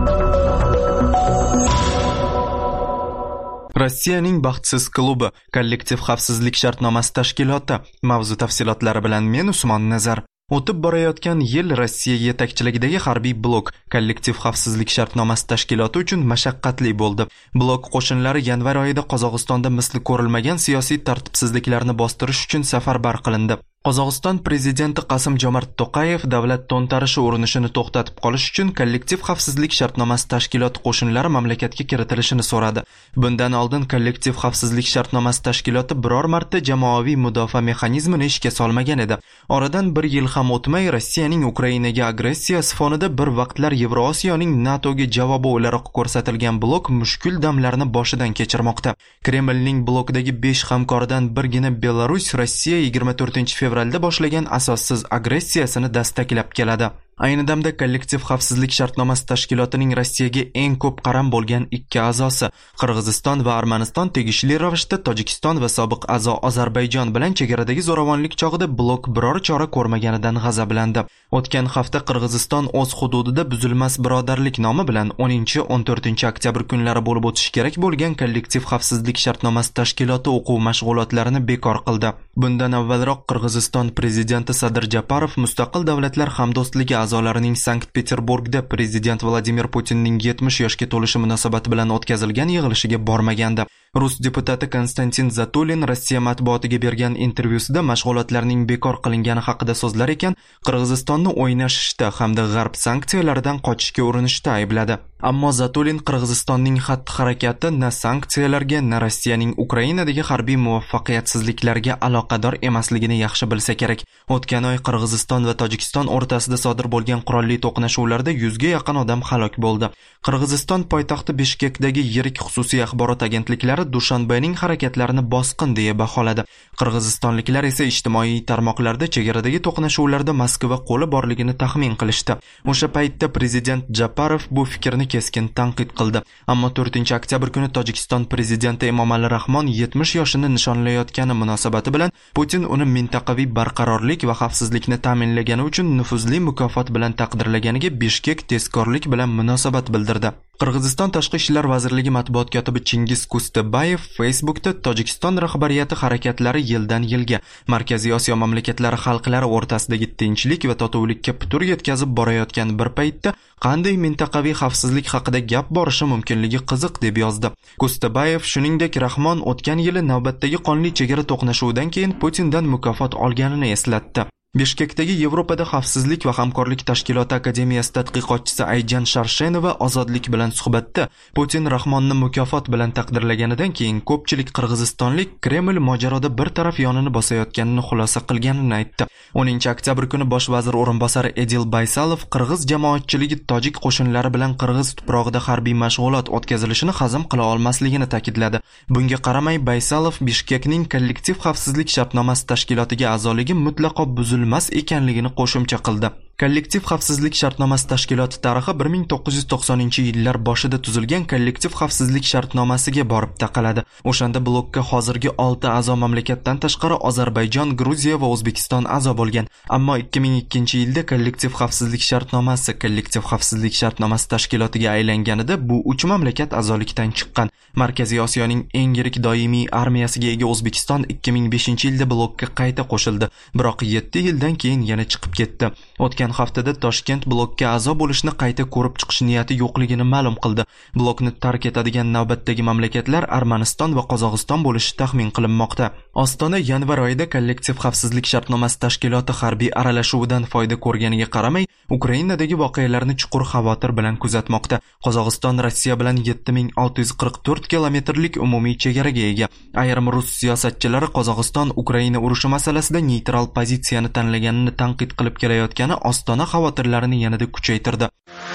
Rossiyaning baxtsiz klubi kollektiv xavfsizlik shartnomasi tashkiloti mavzu tafsilotlari bilan men Usmon Nazar. O'tib borayotgan yil Rossiya yetakchiligidagi harbiy blok kollektiv xavfsizlik shartnomasi tashkiloti uchun mashaqqatli bo'ldi. Blok qo'shinlari yanvar oyida Qozog'istonda misli ko'rilmagan siyosiy tartibsizliklarni bostirish uchun safarbar qilindi. Qozog'iston prezidenti Qasim-Jomart To'qayev davlat to'ntarishi urinishini to'xtatib qolish uchun kollektiv xavfsizlik shartnomasi tashkiloti qo'shinlari mamlakatga kiritilishini so'radi. Bundan oldin kollektiv xavfsizlik shartnomasi tashkiloti biror marta jamoaviy mudofaa mexanizmini ishga solmagan edi. Oradan bir yil ham o'tmay Rossiyaning Ukrainaga agressiyasi fonida bir vaqtlar Yevrosiyoning NATOga javobi o'laroq ko'rsatilgan blok mushkul damlarni boshidan kechirmoqda. Kremlning blokdagi besh hamkoridan birgina Belarus Rossiya yigirma to'rtinchi fevralda boshlagan asossiz agressiyasini dastaklab keladi. Ayni damda kollektiv xavfsizlik shartnomasi tashkilotining Rossiyaga eng ko'p qaram bo'lgan ikki a'zosi Qirg'iziston va Armaniston tegishli ravishda Tojikiston va sobiq a'zo Ozarbayjon bilan chegaradagi zo'ravonlik chog'ida blok biror chora ko'rmaganidan g'azablandi. O'tgan hafta Qirg'iziston o'z hududida buzilmas birodarlik nomi bilan o'ninchi o'n to'rtinchi oktyabr kunlari bo'lib o'tishi kerak bo'lgan kollektiv xavfsizlik shartnomasi tashkiloti o'quv mashg'ulotlarini bekor qildi. Bundan avvalroq Qirg'iziston prezidenti Sadir Japarov mustaqil davlatlar hamdo'stligi a'zolarining Sankt-Peterburgda prezident Vladimir Putinning yetmish yoshga to'lishi munosabati bilan o'tkazilgan yig'ilishiga bormagandi. Rus deputati Konstantin Zatulin Rossiya matbuotiga bergan intervyusida mashg'ulotlarning bekor qilingani haqida so'zlar ekan, Qirg'izistonni o'ynashishda hamda g'arb sanksiyalaridan qochishga urinishda aybladi. Ammo Zatulin Qirg'izistonning xatti-harakati na sanksiyalarga, na Rossiyaning Ukrainadagi harbiy muvaffaqiyatsizliklarga aloqador emasligini yaxshi bilsa kerak. O'tgan oy Qirg'iziston va Tojikiston o'rtasida sodir bo'lgan qurolli to'qnashuvlarda yuzga yaqin odam halok bo'ldi. Qirg'iziston poytaxti Bishkekdagi yirik xususiy axborot agentliklari Dushanbening harakatlarini bosqin deya baholadi. Qirg'izistonliklar esa ijtimoiy tarmoqlarda chegaradagi to'qnashuvlarda Moskva qo'li borligini taxmin qilishdi. O'sha paytda prezident Japarov bu fikrni keskin tanqid qildi. Ammo to'rtinchi oktyabr kuni Tojikiston prezidenti Emomali Rahmon yetmish yoshini nishonlayotgani munosabati bilan Putin uni mintaqaviy barqarorlik va xavfsizlikni ta'minlagani uchun nufuzli mukofot bilan taqdirlaganiga Bishkek tezkorlik bilan munosabat bildirdi. Qirg'iziston Tashqi ishlar vazirligi matbuot kotibi Chingiz Kustabayev Facebookda Tojikiston rahbariyati harakatlari yildan yilga Markaziy Osiyo mamlakatlari xalqlari o'rtasidagi tinchlik va totuvlikka putur yetkazib borayotgan bir paytda qanday mintaqaviy xavfsizlik haqida gap borishi mumkinligi qiziq deb yozdi. Kustabayev shuningdek Rahmon o'tgan yili navbatdagi qonli chegara to'qnashuvidan keyin Putindan mukofot olganini eslatdi. Bishkekdagi Yevropada xavfsizlik va hamkorlik tashkiloti akademiyasi tadqiqotchisi Ayjan Sharshenova ozodlik bilan suhbatda Putin Rahmonni mukofot bilan taqdirlaganidan keyin ko'pchilik qirg'izistonlik Kreml mojaroda bir taraf yonini bosayotganini xulosa qilganini aytdi. o'ninchi oktyabr kuni bosh vazir o'rinbosari Edil Baysalov qirg'iz jamoatchiligi tojik qo'shinlari bilan qirg'iz tuprog'ida harbiy mashg'ulot o'tkazilishini hazm qila olmasligini ta'kidladi. Bunga qaramay Baysalov Bishkekning kollektiv xavfsizlik shartnomasi tashkilotiga a'zoligi mutlaqo buzilmagan mas ekanligini qo'shimcha qildi. Kollektiv xavfsizlik shartnomasi tashkiloti tarixi bir ming to'qqiz yuz to'qsoninchi yillar boshida tuzilgan kollektiv xavfsizlik shartnomasiga borib taqaladi. O'shanda blokka hozirgi olti a'zo mamlakatdan tashqari Ozarbayjon, Gruziya va O'zbekiston a'zo bo'lgan. Ammo ikki ming ikkinchi yilda kollektiv xavfsizlik shartnomasi kollektiv xavfsizlik shartnomasi tashkilotiga aylanganida bu uch mamlakat a'zolikdan chiqqan. Markaziy Osiyoning eng yirik doimiy armiyasiga ega O'zbekiston ikki ming beshinchi yilda blokka qayta qo'shildi, biroq yetti yildan keyin yana chiqib ketdi. O'tgan haftada Toshkent blokka a'zo bo'lishni qayta ko'rib chiqish niyati yo'qligini ma'lum qildi. Blokni tark etadigan navbatdagi mamlakatlar Armaniston va Qozog'iston bo'lishi taxmin qilinmoqda. Ostona yanvar oyida kollektiv xavfsizlik shartnomasi tashkiloti harbiy aralashuvidan foyda ko'rganiga qaramay, Ukrainadagi voqealarni chuqur xavotir bilan kuzatmoqda. Qozog'iston Rossiya bilan yetti ming olti yuz qirq to'rt kilometrlik umumiy chegaraga ega. Ayrim rus siyosatchilari Qozog'iston Ukraina urushi masalasida neytral pozitsiyani tanlaganini tanqid qilib kelayotgani Ostona xavotirlarini yanada kuchaytirdi.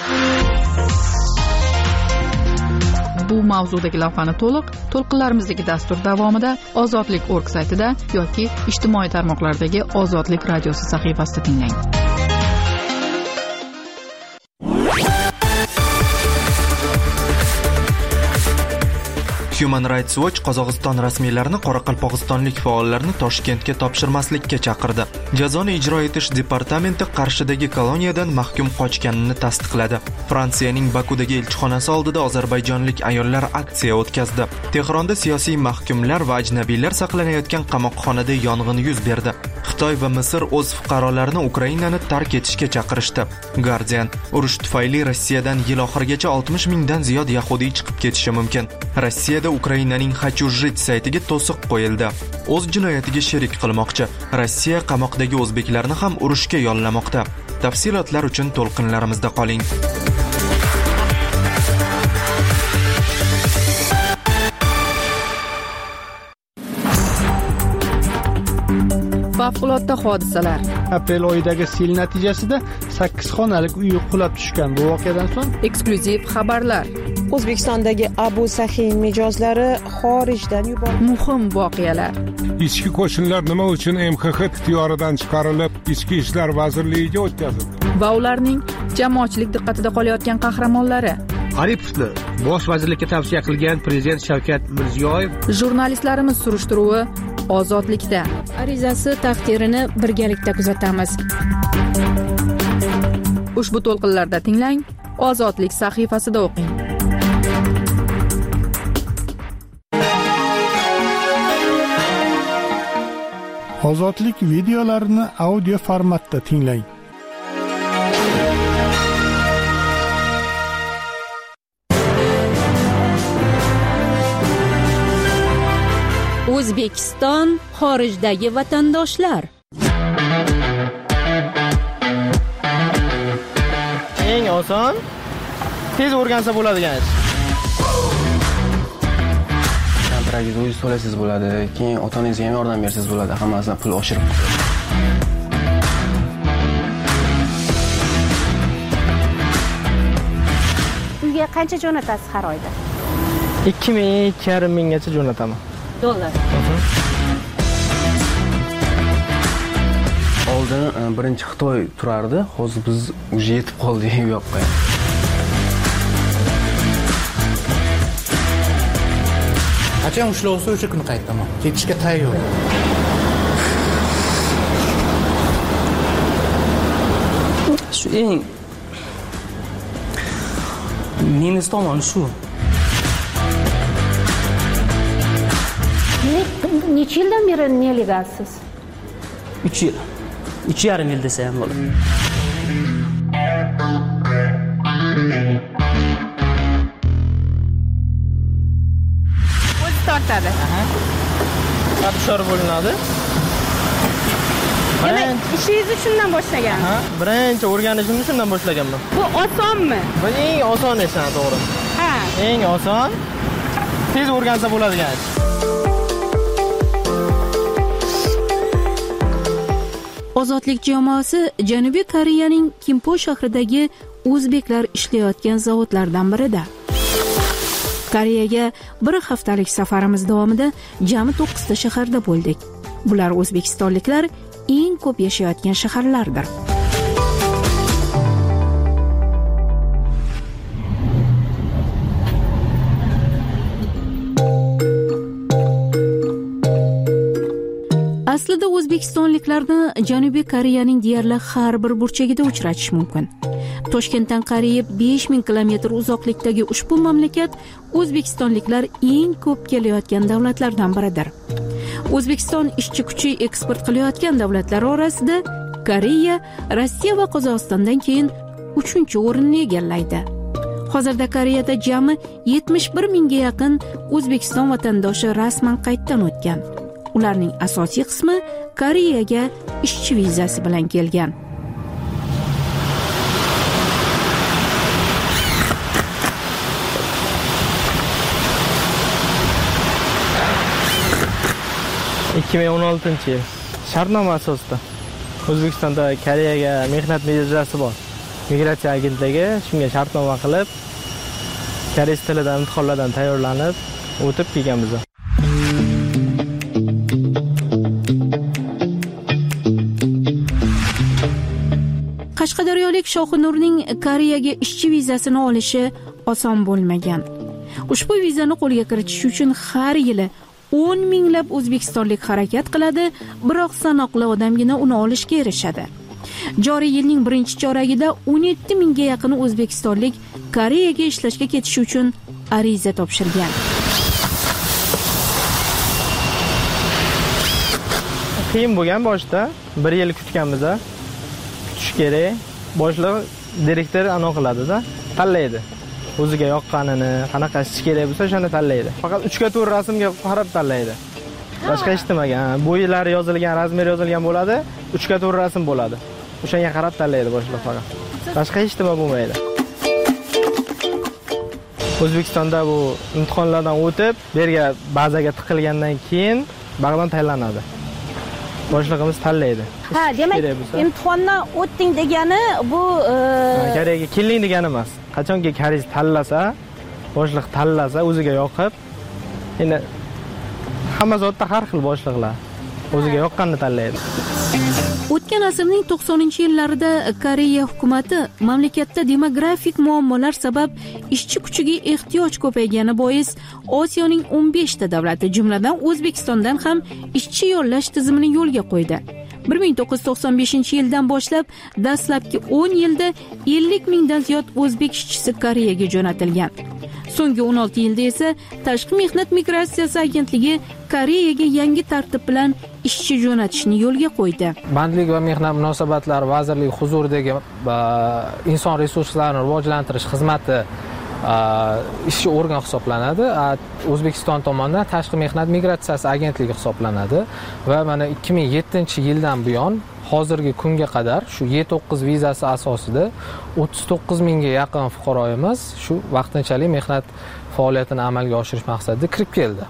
Bu mavzudagi lavhani to'liq to'lqinlarimizdagi dastur davomida ozodlik nokta org saytida yoki ijtimoiy tarmoqlardagi Ozodlik radiosi sahifasida tinglang. Human Rights Watch Qozog'iston rasmiylarini qoraqalpog'istonlik faollarni Toshkentga topshirmaslikka chaqirdi. Jazoni ijro etish departamenti Qarshidagi koloniyadan mahkum qochganini tasdiqladi. Fransiyaning Bakudagi elchixonasi oldida ozarbayjonlik ayollar aksiya o'tkazdi. Tehronda siyosiy mahkumlar va ajnabiylar saqlanayotgan qamoqxonada yong'in yuz berdi. Xitoy va Misr o'z fuqarolarini Ukrainani tark etishga chaqirishdi. Guardian: urush tufayli Rossiyadan yil oxirigacha oltmish mingdan ziyod yahudiy chiqib ketishi mumkin. Rossiyada Ukrainaning Hachujit saytiga to'siq qo'yildi. O'z jinoyatiga sherik qilmoqchi. Rossiya qamoqdagi o'zbeklarni ham urushga yollamoqda. Tafsilotlar uchun to'lqinlarimizda qoling. Favqulodda hodisalar. Aprel oyidagi sel natijasida sakkiz xonalik uy qulab tushgan. Bu voqeadan so'ng eksklyuziv xabarlar. O'zbekistondagi Abu Sahiy mijozlari xorijdan yuborildi. Muhim voqealar. Ichki qo'shinlar nima uchun M X X ixtiyoridan chiqarilib, Ichki ishlar vazirligiga o'tkazildi? Va ularning jamoatchilik diqqatida qolayotgan qahramonlari. Aripovni bosh vazirlikka tavsiya qilgan prezident Shavkat Mirziyoyev. Jurnalistlarimiz surishtiruvi Ozodlikda. Arizasi taqdirini birgalikda kuzatamiz. Ushbu to'lqinlarda tinglang, Ozodlik sahifasida o'qing. Ozodlik videolarini audio formatda tinglang. O'zbekiston xorijdagi vatandoshlar. Eng oson, tez o'rgansa bo'ladigan ish. Kontragingizga o'zingiz to'laysiz bo'ladi, keyin ota-onangizga ham yordam bersangiz bo'ladi, hammasidan pul oshirib. Uyga qancha jo'natasiz har oyda? ikki ming ikki yarim minggacha jo'nataman. Dollar. Oldin birinchi Xitoy turardi, hozir biz уже yetib qoldik bu yoqqa. Qachon ushlovsa o'sha kuni qaytaman. Ketishga tayyor. Shu eng minus tomoni shu. Necha yildan beri nelegalsiz? uch yil. uch yarim yil desa ham bo'ladi. O'zi tortadi. Aha. Qatishor bo'linadi. Demak, ishingizni shundan boshlagan. Ha, birinchi o'rganishimni shundan boshlaganman. Bu osonmi? Bu eng oson esan, to'g'ri. Ha. Eng oson. Tez o'rgansa bo'ladigan ish. Ozodlik jamoasi Janubiy Koreyaning Kimpo shahridagi o'zbeklar ishlayotgan zavodlardan birida. Koreyaga bir haftalik safarimiz davomida jami to'qqiz ta shaharda bo'ldik. Bular o'zbekistonliklar eng ko'p yashayotgan shaharlardir. Aslida o'zbekistonliklarni Janubiy Koreyaning deyarli har bir burchagida uchratish mumkin. Toshkentdan qariyb besh ming kilometr uzoqlikdagi ushbu mamlakat o'zbekistonliklar eng ko'p kelayotgan davlatlardan biridir. O'zbekiston ishchi kuchi eksport qilayotgan davlatlar orasida Koreya, Rossiya va Qozog'istondan keyin uchinchi o'rinni egallaydi. Hozirda Koreyada jami yetmish bir mingga yaqin O'zbekiston vatandoshi rasman qayddan o'tgan. Ularning asosiy qismi Koreyaga ishchi vizasi bilan kelgan. ikki ming o'n oltinchi yil shartnoma asosida O'zbekistonda Koreyaga mehnat vizasi bor. migratsiya agentligi shunga shartnoma qilib, koreys tilidan imtihonlardan tayyorlanib o'tib kelganmiz. Qashqadaryolik Shoxinurning Koreyaga ishchi vizasini olishi oson bo'lmagan. Ushbu vizani qo'lga kiritish uchun har yili o'n minglab o'zbekistonlik harakat qiladi, biroq sanoqli odamgina uni olishga erishadi. Joriy yilning birinchi choragida o'n yetti mingga yaqin o'zbekistonlik Koreyaga ishlashga ketishi uchun ariza topshirgan. Qiyin bo'lgan boshda, bir yil kutganmiz. Kutish kerak. Boshliq direktor aniq qiladi-da, tanlaydi. O'ziga yoqqanini, qanaqa ish kerak bo'lsa, shuni tanlaydi. Faqat uch ga to'rt rasmga qarab tanlaydi. Boshqa eshitmagan. Bo'ylari yozilgan, razmer yozilgan bo'ladi, uch ga to'rt rasm bo'ladi. O'shanga qarab tanlaydi boshliq faqat. Boshqa hech nima bo'lmaydi. O'zbekistonda bu imtihonlardan o'tib, bu yerga bazaga tiqilgandan keyin bag'dan tayyorlanadi. Boshlig'imiz tanlaydi. Ha, demak, imtihondan o'tding degani bu Koreyaga kelding degani emas. Qachonki koreys tanlasa, boshliq tanlasa, o'ziga yoqib, endi hamma zotda har xil boshliqlar o'ziga yoqqanini tanlaydi. O'tgan asrning to'qsoninchi yillarida Koreya hukumatı mamlakatda demografik muammolar sabab ishchi kuchiga ehtiyoj ko'paygani bois Osiyoning o'n besh ta davlati, jumladan O'zbekistondan ham ishchi yollash tizimini yo'lga qo'ydi. bir ming to'qqiz yuz to'qson beshinchi yildan boshlab dastlabki o'n yilda ellik mingdan ziyod o'zbek ishchisi Koreyaga jo'natilgan. So'nggi o'n olti yilda esa Tashqi mehnat migratsiyasi agentligi Koreyaga yangi tartib bilan ishchi jo'natishni yo'lga qo'ydi. Bandlik va mehnat munosabatlari vazirligi huzuridagi inson resurslarini rivojlantirish xizmati ishchi organ hisoblanadi. O'zbekiston tomonidan Tashqi mehnat migratsiyasi agentligi hisoblanadi va mana ikki ming yettinchi yildan buyon hozirgi kunga qadar shu Y to'qqiz vizasi asosida o'ttiz to'qqiz mingga yaqin fuqaroyimiz shu vaqtinchalik mehnat faoliyatini amalga oshirish maqsadida kirib keldi.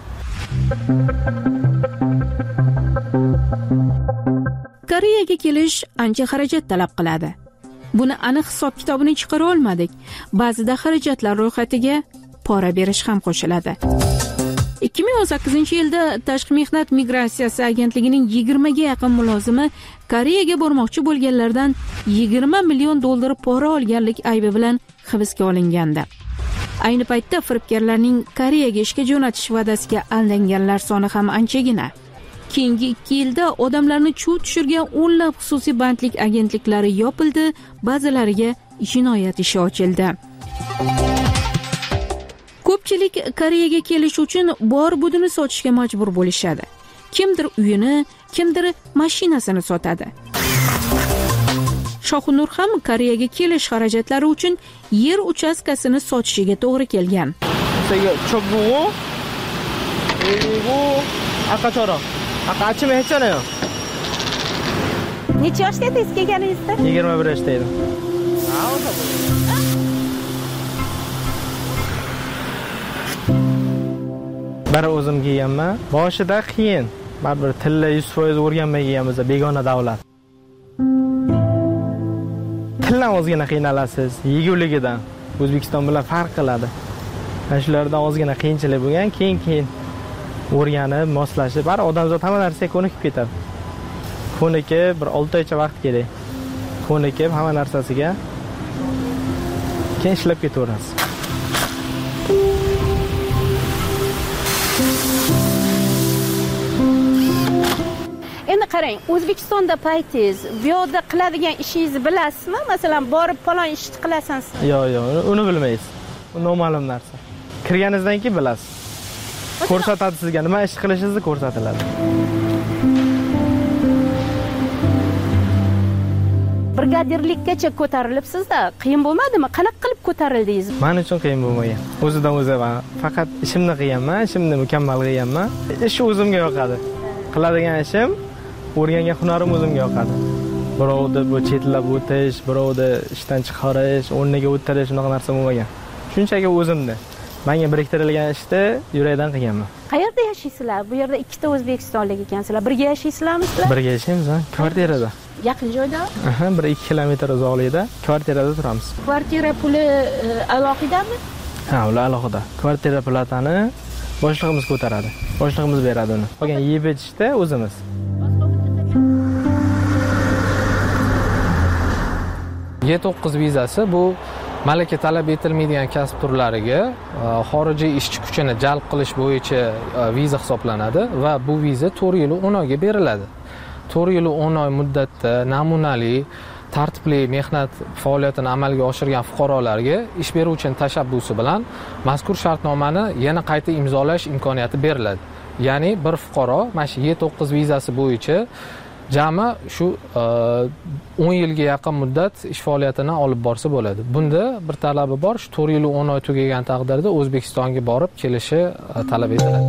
Koreyaga kelish ancha xarajat talab qiladi. Buni aniq hisob-kitobini chiqara olmadik. Ba'zida xarajatlar ro'yxatiga pora berish ham qo'shiladi. ikki ming o'n sakkizinchi yilda Tashqi mehnat migratsiyasi agentligining yigirma ga yaqin mulozimi Koreyaga bormoqchi bo'lganlardan yigirma million dollar pora olganlik aybi bilan hibsga olingandi. Ayni paytda firibgarlarning Koreyaga ishga jo'natish va'dasiga aldanganlar soni ham anchagina. Keyingi ikki yilda odamlarni chuv tushirgan o'nlab xususiy bandlik agentliklari yopildi, ba'zilariga jinoyat ishi ochildi. Ko'pchilik Koreyaga kelish uchun bor budini sotishga majbur bo'lishadi. Kimdir uyini, kimdir mashinasini sotadi. Shoxinur ham Koreyaga kelish xarajatlari uchun yer uchastkasini sotishiga to'g'ri kelgan. Cho'g'u, bu aqachoro. Aqachim hechanayo. Necha yoshda edingiz kelganingizda? yigirma bir yoshda edim. Bir o'zim kelganman. Boshida qiyin. Baribir tilni yuz foiz o'rganmay kelganmiz, begona davlat. Tildan ozgina qiynalasiz, yeguligidan. O'zbekiston bilan farq qiladi. Mana shulardan ozgina qiyinchilik bo'lgan, keyin-keyin o'rganib, moslashib, har odamzod hamma narsaga ko'nikib ketadi. Ko'nikib bir olti oycha vaqt kerak. Ko'nikib hamma narsasiga keyin ishlab ketaverasiz. Endi qarang, O'zbekistonda paytingiz, bu yerda qiladigan ishingizni bilasizmi? Masalan, borib falon ishni qilasan. Yo'q, yo'q, uni bilmaysiz. U noma'lum narsa. Kirganingizdan keyin bilasiz. Ko'rsatadi sizga nima ish qilishingizni ko'rsatiladi. Brigadirlikkacha ko'tarilibsiz-da, qiyin bo'lmadimi? Qanaqa qilib ko'tarildingiz? Men uchun qiyin bo'lmagan. O'zidan o'zi faqat ishimni qilganman, ishimni mukammal qilganman. Ish o'zimga yoqadi. Qiladigan ishim, o'rgangan hunarim o'zimga yoqadi. Birovni bu chetlab o'tish, birovni ishdan chiqarish, o'rniga o'tirish unaqa narsa bo'lmagan. Shunchaki o'zimda. Menga biriktirilgan ishni yurakdan qilganman. Qayerda yashaysizlar? Bu yerda ikkita o'zbekistonlik ekansizlar. Birga yashaysizlarmi sizlar? Birga yashaymiz, kvartirada. Yaqin joyda? Aha, bir ikki kilometr uzoqlikda kvartirada turamiz. Kvartira puli alohidami? Ha, ular alohida. Kvartira platani boshlig'imiz ko'taradi. Boshlig'imiz beradi uni. Qolgan yeb ichishda o'zimiz. G to'qqiz vizasi bu malaka talab etilmaydigan kasb turlariga xorijiy ishchi kuchini jalb qilish bo'yicha viza hisoblanadi va bu viza to'rt yil o'n oyga beriladi. to'rt yil o'n oy muddatda namunali, tartibli mehnat faoliyatini amalga oshirgan fuqarolarga ish beruvchining tashabbusi bilan mazkur shartnomani yana qayta imzolash imkoniyati beriladi. Ya'ni bir fuqaro mana shu G to'qqiz vizasi bo'yicha jami shu o'n yilga yaqin muddat ish faoliyatini olib borsa bo'ladi. Bunda bir talabi bor, shu to'rt yil o'n oy tugagan taqdirda O'zbekistonga borib kelishi talab etiladi.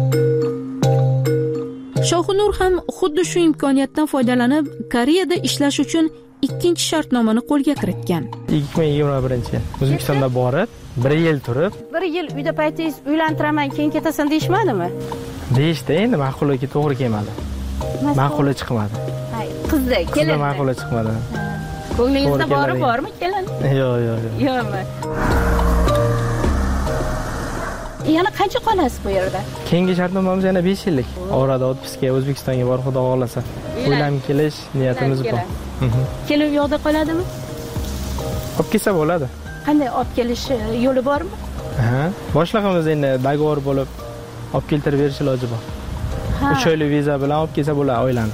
Shohunur ham xuddi shu imkoniyatdan foydalanib Koreyada ishlash uchun ikkinchi shartnomani qo'lga kiritgan. ikki ming yigirma birinchi yil O'zbekistonda borib, bir yil turib, bir yil uyda paytingiz uylantiraman, keyin ketasan deyishmadimi? Deyishdi, endi ma'qulligi to'g'ri kelmadi. Ma'quli chiqmadi. Qizda kelin. Qizda ma'quli chiqmadi. Ko'nglingizda bori bormi kelin? Yo'q, yo'q, yo'q. Yo'qmi? Yana qancha qolasiz bu yerda? Keyingi shartnomamiz yana besh yillik. Orada otpuskga O'zbekistonga borib Xudo xolasa. O'ylam kelish niyatimiz bor. Kelin u yoqda qoladimi? Olib kelsa bo'ladi. Qanday olib kelish yo'li bormi? Ha, boshlig'imiz endi dogovor bo'lib olib keltirib berish iloji bor. uch oylik viza bilan olib kelsa bo'ladi oilani.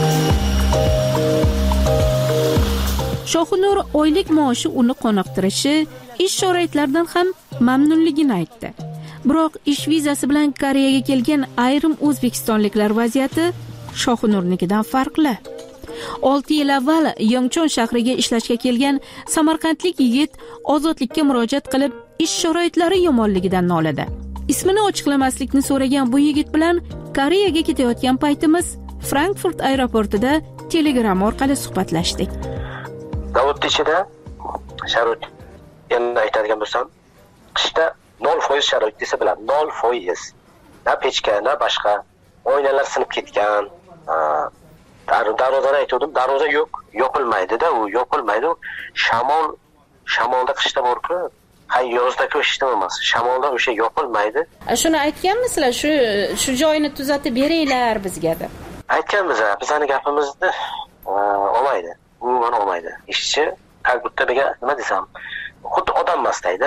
Shohunur oylik maoshi uni qoniqtirishi, ish sharoitlaridan ham mamnunligini aytdi. Biroq ish vizasi bilan Koreyaga kelgan ayrim o'zbekistonliklar vaziyati Shohunurnikidan farqli. olti yil avval Yongchon shahriga ishlashga kelgan samarqandlik yigit ozodlikka murojaat qilib, ish sharoitlari yomonligidan noladi. Ismini ochiqlamaslikni so'ragan bu yigit bilan Koreyaga ketayotgan paytimiz Frankfurt aeroportida Telegram orqali suhbatlashdik. Zavodda ichida sharoit endi aytadigan bo'lsam, qishda nol foiz sharoit desa biladi, nol foiz. Na pechka, na boshqa. Oynalar sinib ketgan. Darvozadan aytdim, darvoza yo'q, yopilmaydi-da, u yopilmaydi. Shamol, shamolda qishda bor-ku, hay yozda-ku ishda emas. Shamolda o'sha yopilmaydi. Shuni aytganmisizlar, shu shu joyini tuzatib beringlar bizga deb. Aytganmiz, bizning gapimizni olmaydi. Umuman olmaydi. Ishchi как будто bega nima desam, xuddi odam emasdaydi.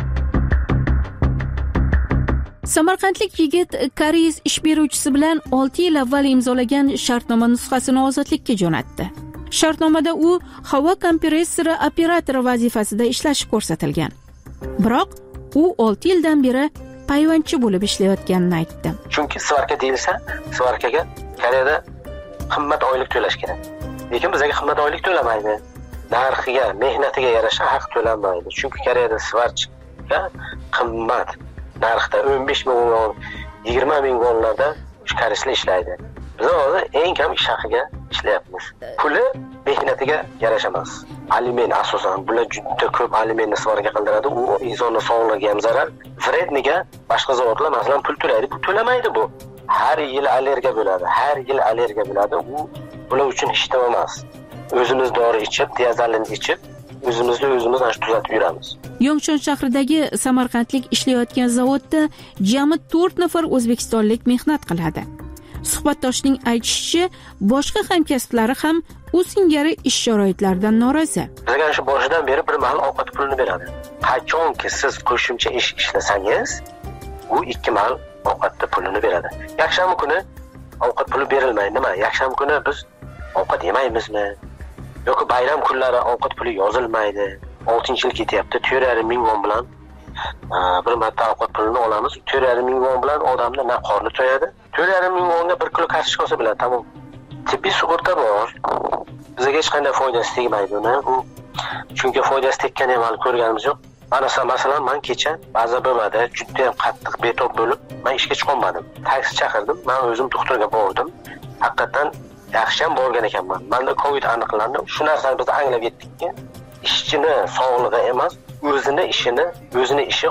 Samarqandlik yigit koreys ish beruvchisi bilan olti yil avval imzolagan shartnoma nusxasini ozodlikka jo'natdi. Shartnomada u havo kompressori operatori vazifasida ishlashi ko'rsatilgan. Biroq u olti yildan beri payvandchi bo'lib ishlayotganini aytdi. Chunki svarka deyilsa, svarkaga Koreyada qimmat oylik to'lash kerak. Lekin bizga qimmat oylik to'lamaydi. Narxiga, mehnatiga yarasha haq to'lanmaydi. Chunki Koreyada svarchga qimmat narxda o'n besh ming won, yigirma ming wonlarda koreyslar ishlaydi. Biz hozir eng kam ish haqiga ishlayapmiz. Puli mehnatiga yarasha emas. Aliment asosan bular juda ko'p alimentni svarga qildiradi. U insonning sog'lig'iga ham zarar. Vredniga boshqa zavodlar masalan pul to'laydi. Bu to'lamaydi bu. Har yil allergiya bo'ladi. Har yil allergiya bo'ladi. U bular uchun hech nima emas. O'zimiz dori ichib, diazalin ichib, o'zimizni o'zimiz ash tuzatib yuramiz. Yongchon shahridagi samarqandlik ishlayotgan zavodda jami to'rt nafar o'zbekistonlik mehnat qiladi. Suhbatdoshning aytishicha, boshqa hamkasblari ham u singari ish sharoitlaridan norozi. Bizga shu boshidan beri bir mahal ovqat pulini beradi. Qachonki siz qo'shimcha ish ishlasangiz, u ikki mahal ovqatda pulini beradi. Yakshanba kuni ovqat puli berilmaydi. Nima? Yakshanba kuni biz ovqat yemaymizmi? Yoki bayram kunlari ovqat puli yozilmaydi. oltinchi yil ketyapti. to'rt yarim ming won bilan bir marta ovqat pulini olamiz. to'rt yarim ming won bilan odamni na qorni to'yadi. to'rt yarim ming wonga bir kilo kartoshka olsa bo'ladi, tamom. Tibbiy sug'urta bor. Bizga hech qanday foydasi tegmaydi uni. U chunki foydasi tekkani ham hali ko'rganimiz yo'q. Mana masalan, men kecha ba'zi bo'lmadi, juda ham qattiq betob bo'lib, men ishga chiqolmadim. Taksi chaqirdim, men o'zim doktorga bordim. Haqiqatan yaxshi ham borgan ekanman. Menda Covid aniqlandi. Shu narsani biz anglab yetdikki, ishchini sog'lig'i emas, o'zini ishini, o'zini ishi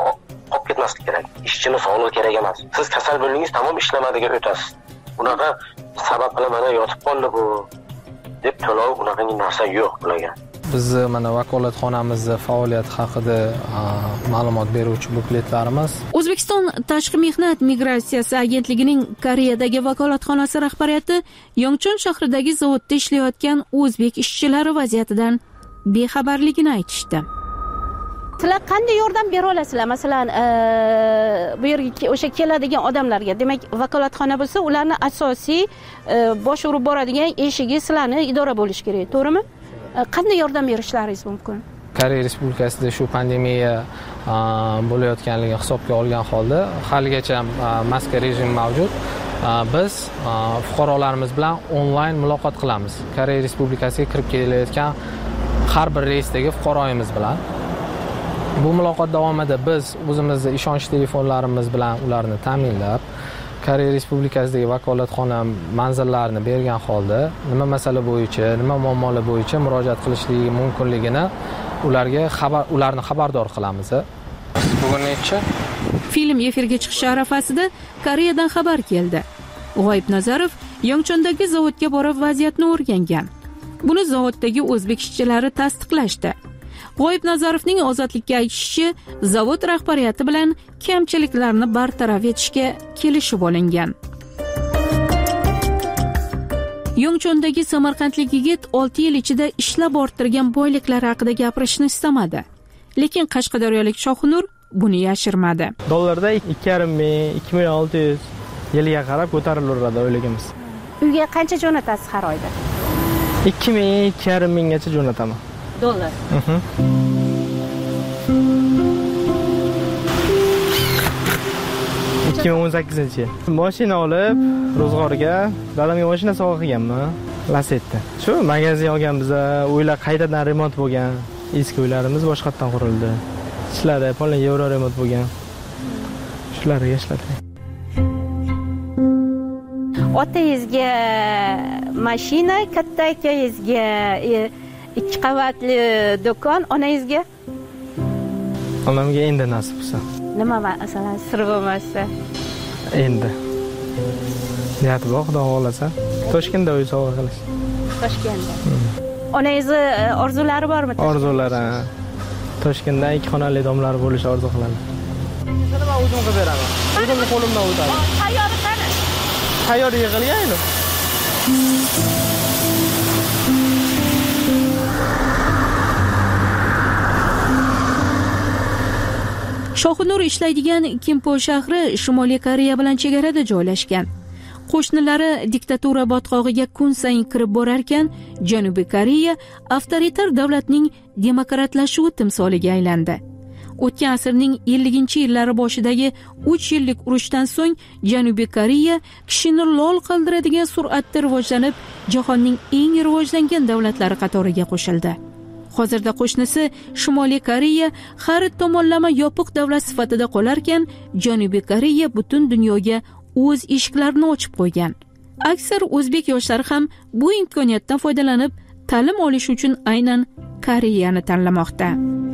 qolib ketmasligi kerak. Ishchini sog'lig'i kerak emas. Siz kasal bo'ldingiz, tamom ishlamadiga o'tasiz. Bunaqa sabab bilan mana yotib qoldi bu deb to'lov unaqa narsa yo'q bularga. Biz mana vakolatxonamizning faoliyati haqida ma'lumot beruvchi bukletlarimiz. O'zbekiston Tashqi mehnat migratsiyasi agentligining Koreyadagi vakolatxonasi rahbariyati Yongchon shahridagi zavodda ishlayotgan o'zbek ishchilari vaziyatidan bexabarligini aytishdi. Sizlar qanday yordam bera olasizlar? Masalan, bu yerga o'sha keladigan odamlarga, demak, vakolatxona bo'lsa, ularning asosiy bosh urib boradigan eshigi sizlarning idora bo'lish kerak, to'g'rimi? Qanday yordam berishlaringiz mumkin? Koreya Respublikasida shu pandemiya bo'layotganligini hisobga olgan holda haligacha maska rejimi mavjud. Biz fuqarolarimiz bilan onlayn muloqot qilamiz. Koreya Respublikasiga kirib kelayotgan har bir reysdagi fuqaroyimiz bilan. Bu muloqot davomida biz o'zimizning ishonch telefonlarimiz bilan ularni ta'minlab, Koreya Respublikasidagi vakolatxona manzillarini bergan holda nima masala bo'yicha, nima muammolar bo'yicha murojaat qilishligi mumkinligini ularga xabar ularni xabardor qilamiz. Bugun necha? Film efirga chiqishi arafasida Koreyadan xabar keldi. G'oyib Nazarov Yongchondagi zavodga borib vaziyatni o'rgangan. Buni zavoddagi o'zbek ishchilari tasdiqlashdi. G'oyib Nazarovning ozodlikka aytishicha, zavod rahbariyati bilan kamchiliklarni bartaraf etishga kelishib olingan. Yongchondagi samarqandlik yigit olti yil ichida ishlab orttirgan boyliklari haqida gapirishni istamadi. Lekin qashqadaryolik Shoxnur buni yashirmadi. Dollarda ikki yarim ming, ikki ming olti yuz yilga qarab ko'tarilaveradi o'yligimiz. Uyga qancha jo'natasiz har oyda? ikki ming, ikki yarim minggacha jo'nataman. Dollar. ikki ming o'n sakkizinchi yil. Mashina olib, ro'zg'orga dadamga mashina sovg'a qilganman. Lasetti. Shu magazin olganmiz, uylar qaytadan remont bo'lgan. Eski uylarimiz boshqatdan qurildi. Ishlari polin yevro remont bo'lgan. Shularga ishladim. Otangizga mashina, katta akangizga ikki qavatli do'kon, onangizga? Onamga endi nasib bo'lsa. Nima masalan sir bo'lmasa? Endi. Niyati bor, xudo xolasa. Toshkentda uy sovg'a qilish. Toshkentda. Onangizni orzulari bormi? Orzulari. Toshkentda ikki xonali domlar bo'lish orzu qiladi. Shuni men o'zim qilib beraman. O'zimning qo'limdan o'tadi. Tayyor qani? Tayyor yig'ilgan-ku. Shoxnur ishlaydigan Kimpo shahri Shimoliy Koreya bilan chegarada joylashgan. Qo'shnilari diktatura botqog'iga kun sayin kirib borarkan, Janubiy Koreya avtoritar davlatning demokratlashuvi timsoliga aylandi. O'tgan asrning elliginchi yillari boshidagi uch yillik urushdan so'ng Janubiy Koreya kishini lol qoldiradigan sur'atda rivojlanib, jahonning eng rivojlangan davlatlari qatoriga qo'shildi. Hozirda qo'shnisi Shimoliy Koreya har tomonlama yopiq davlat sifatida qolarkan, Janubiy Koreya butun dunyoga o'z eshiklarini ochib qo'ygan. Aksar o'zbek yoshlari ham bu imkoniyatdan foydalanib, ta'lim olish uchun aynan Koreyani tanlamoqda.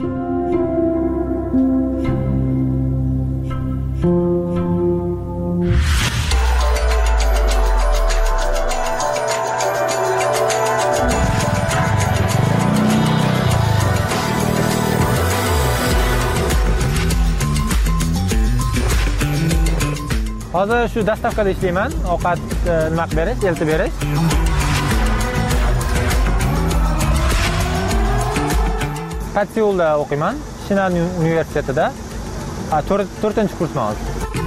Hozir shu dastavkada ishlayman, ovqat nima qilib berish, eltib berish. Patseulda o'qiyman, Shinan universitetida. to'rtinchi kursman hozir.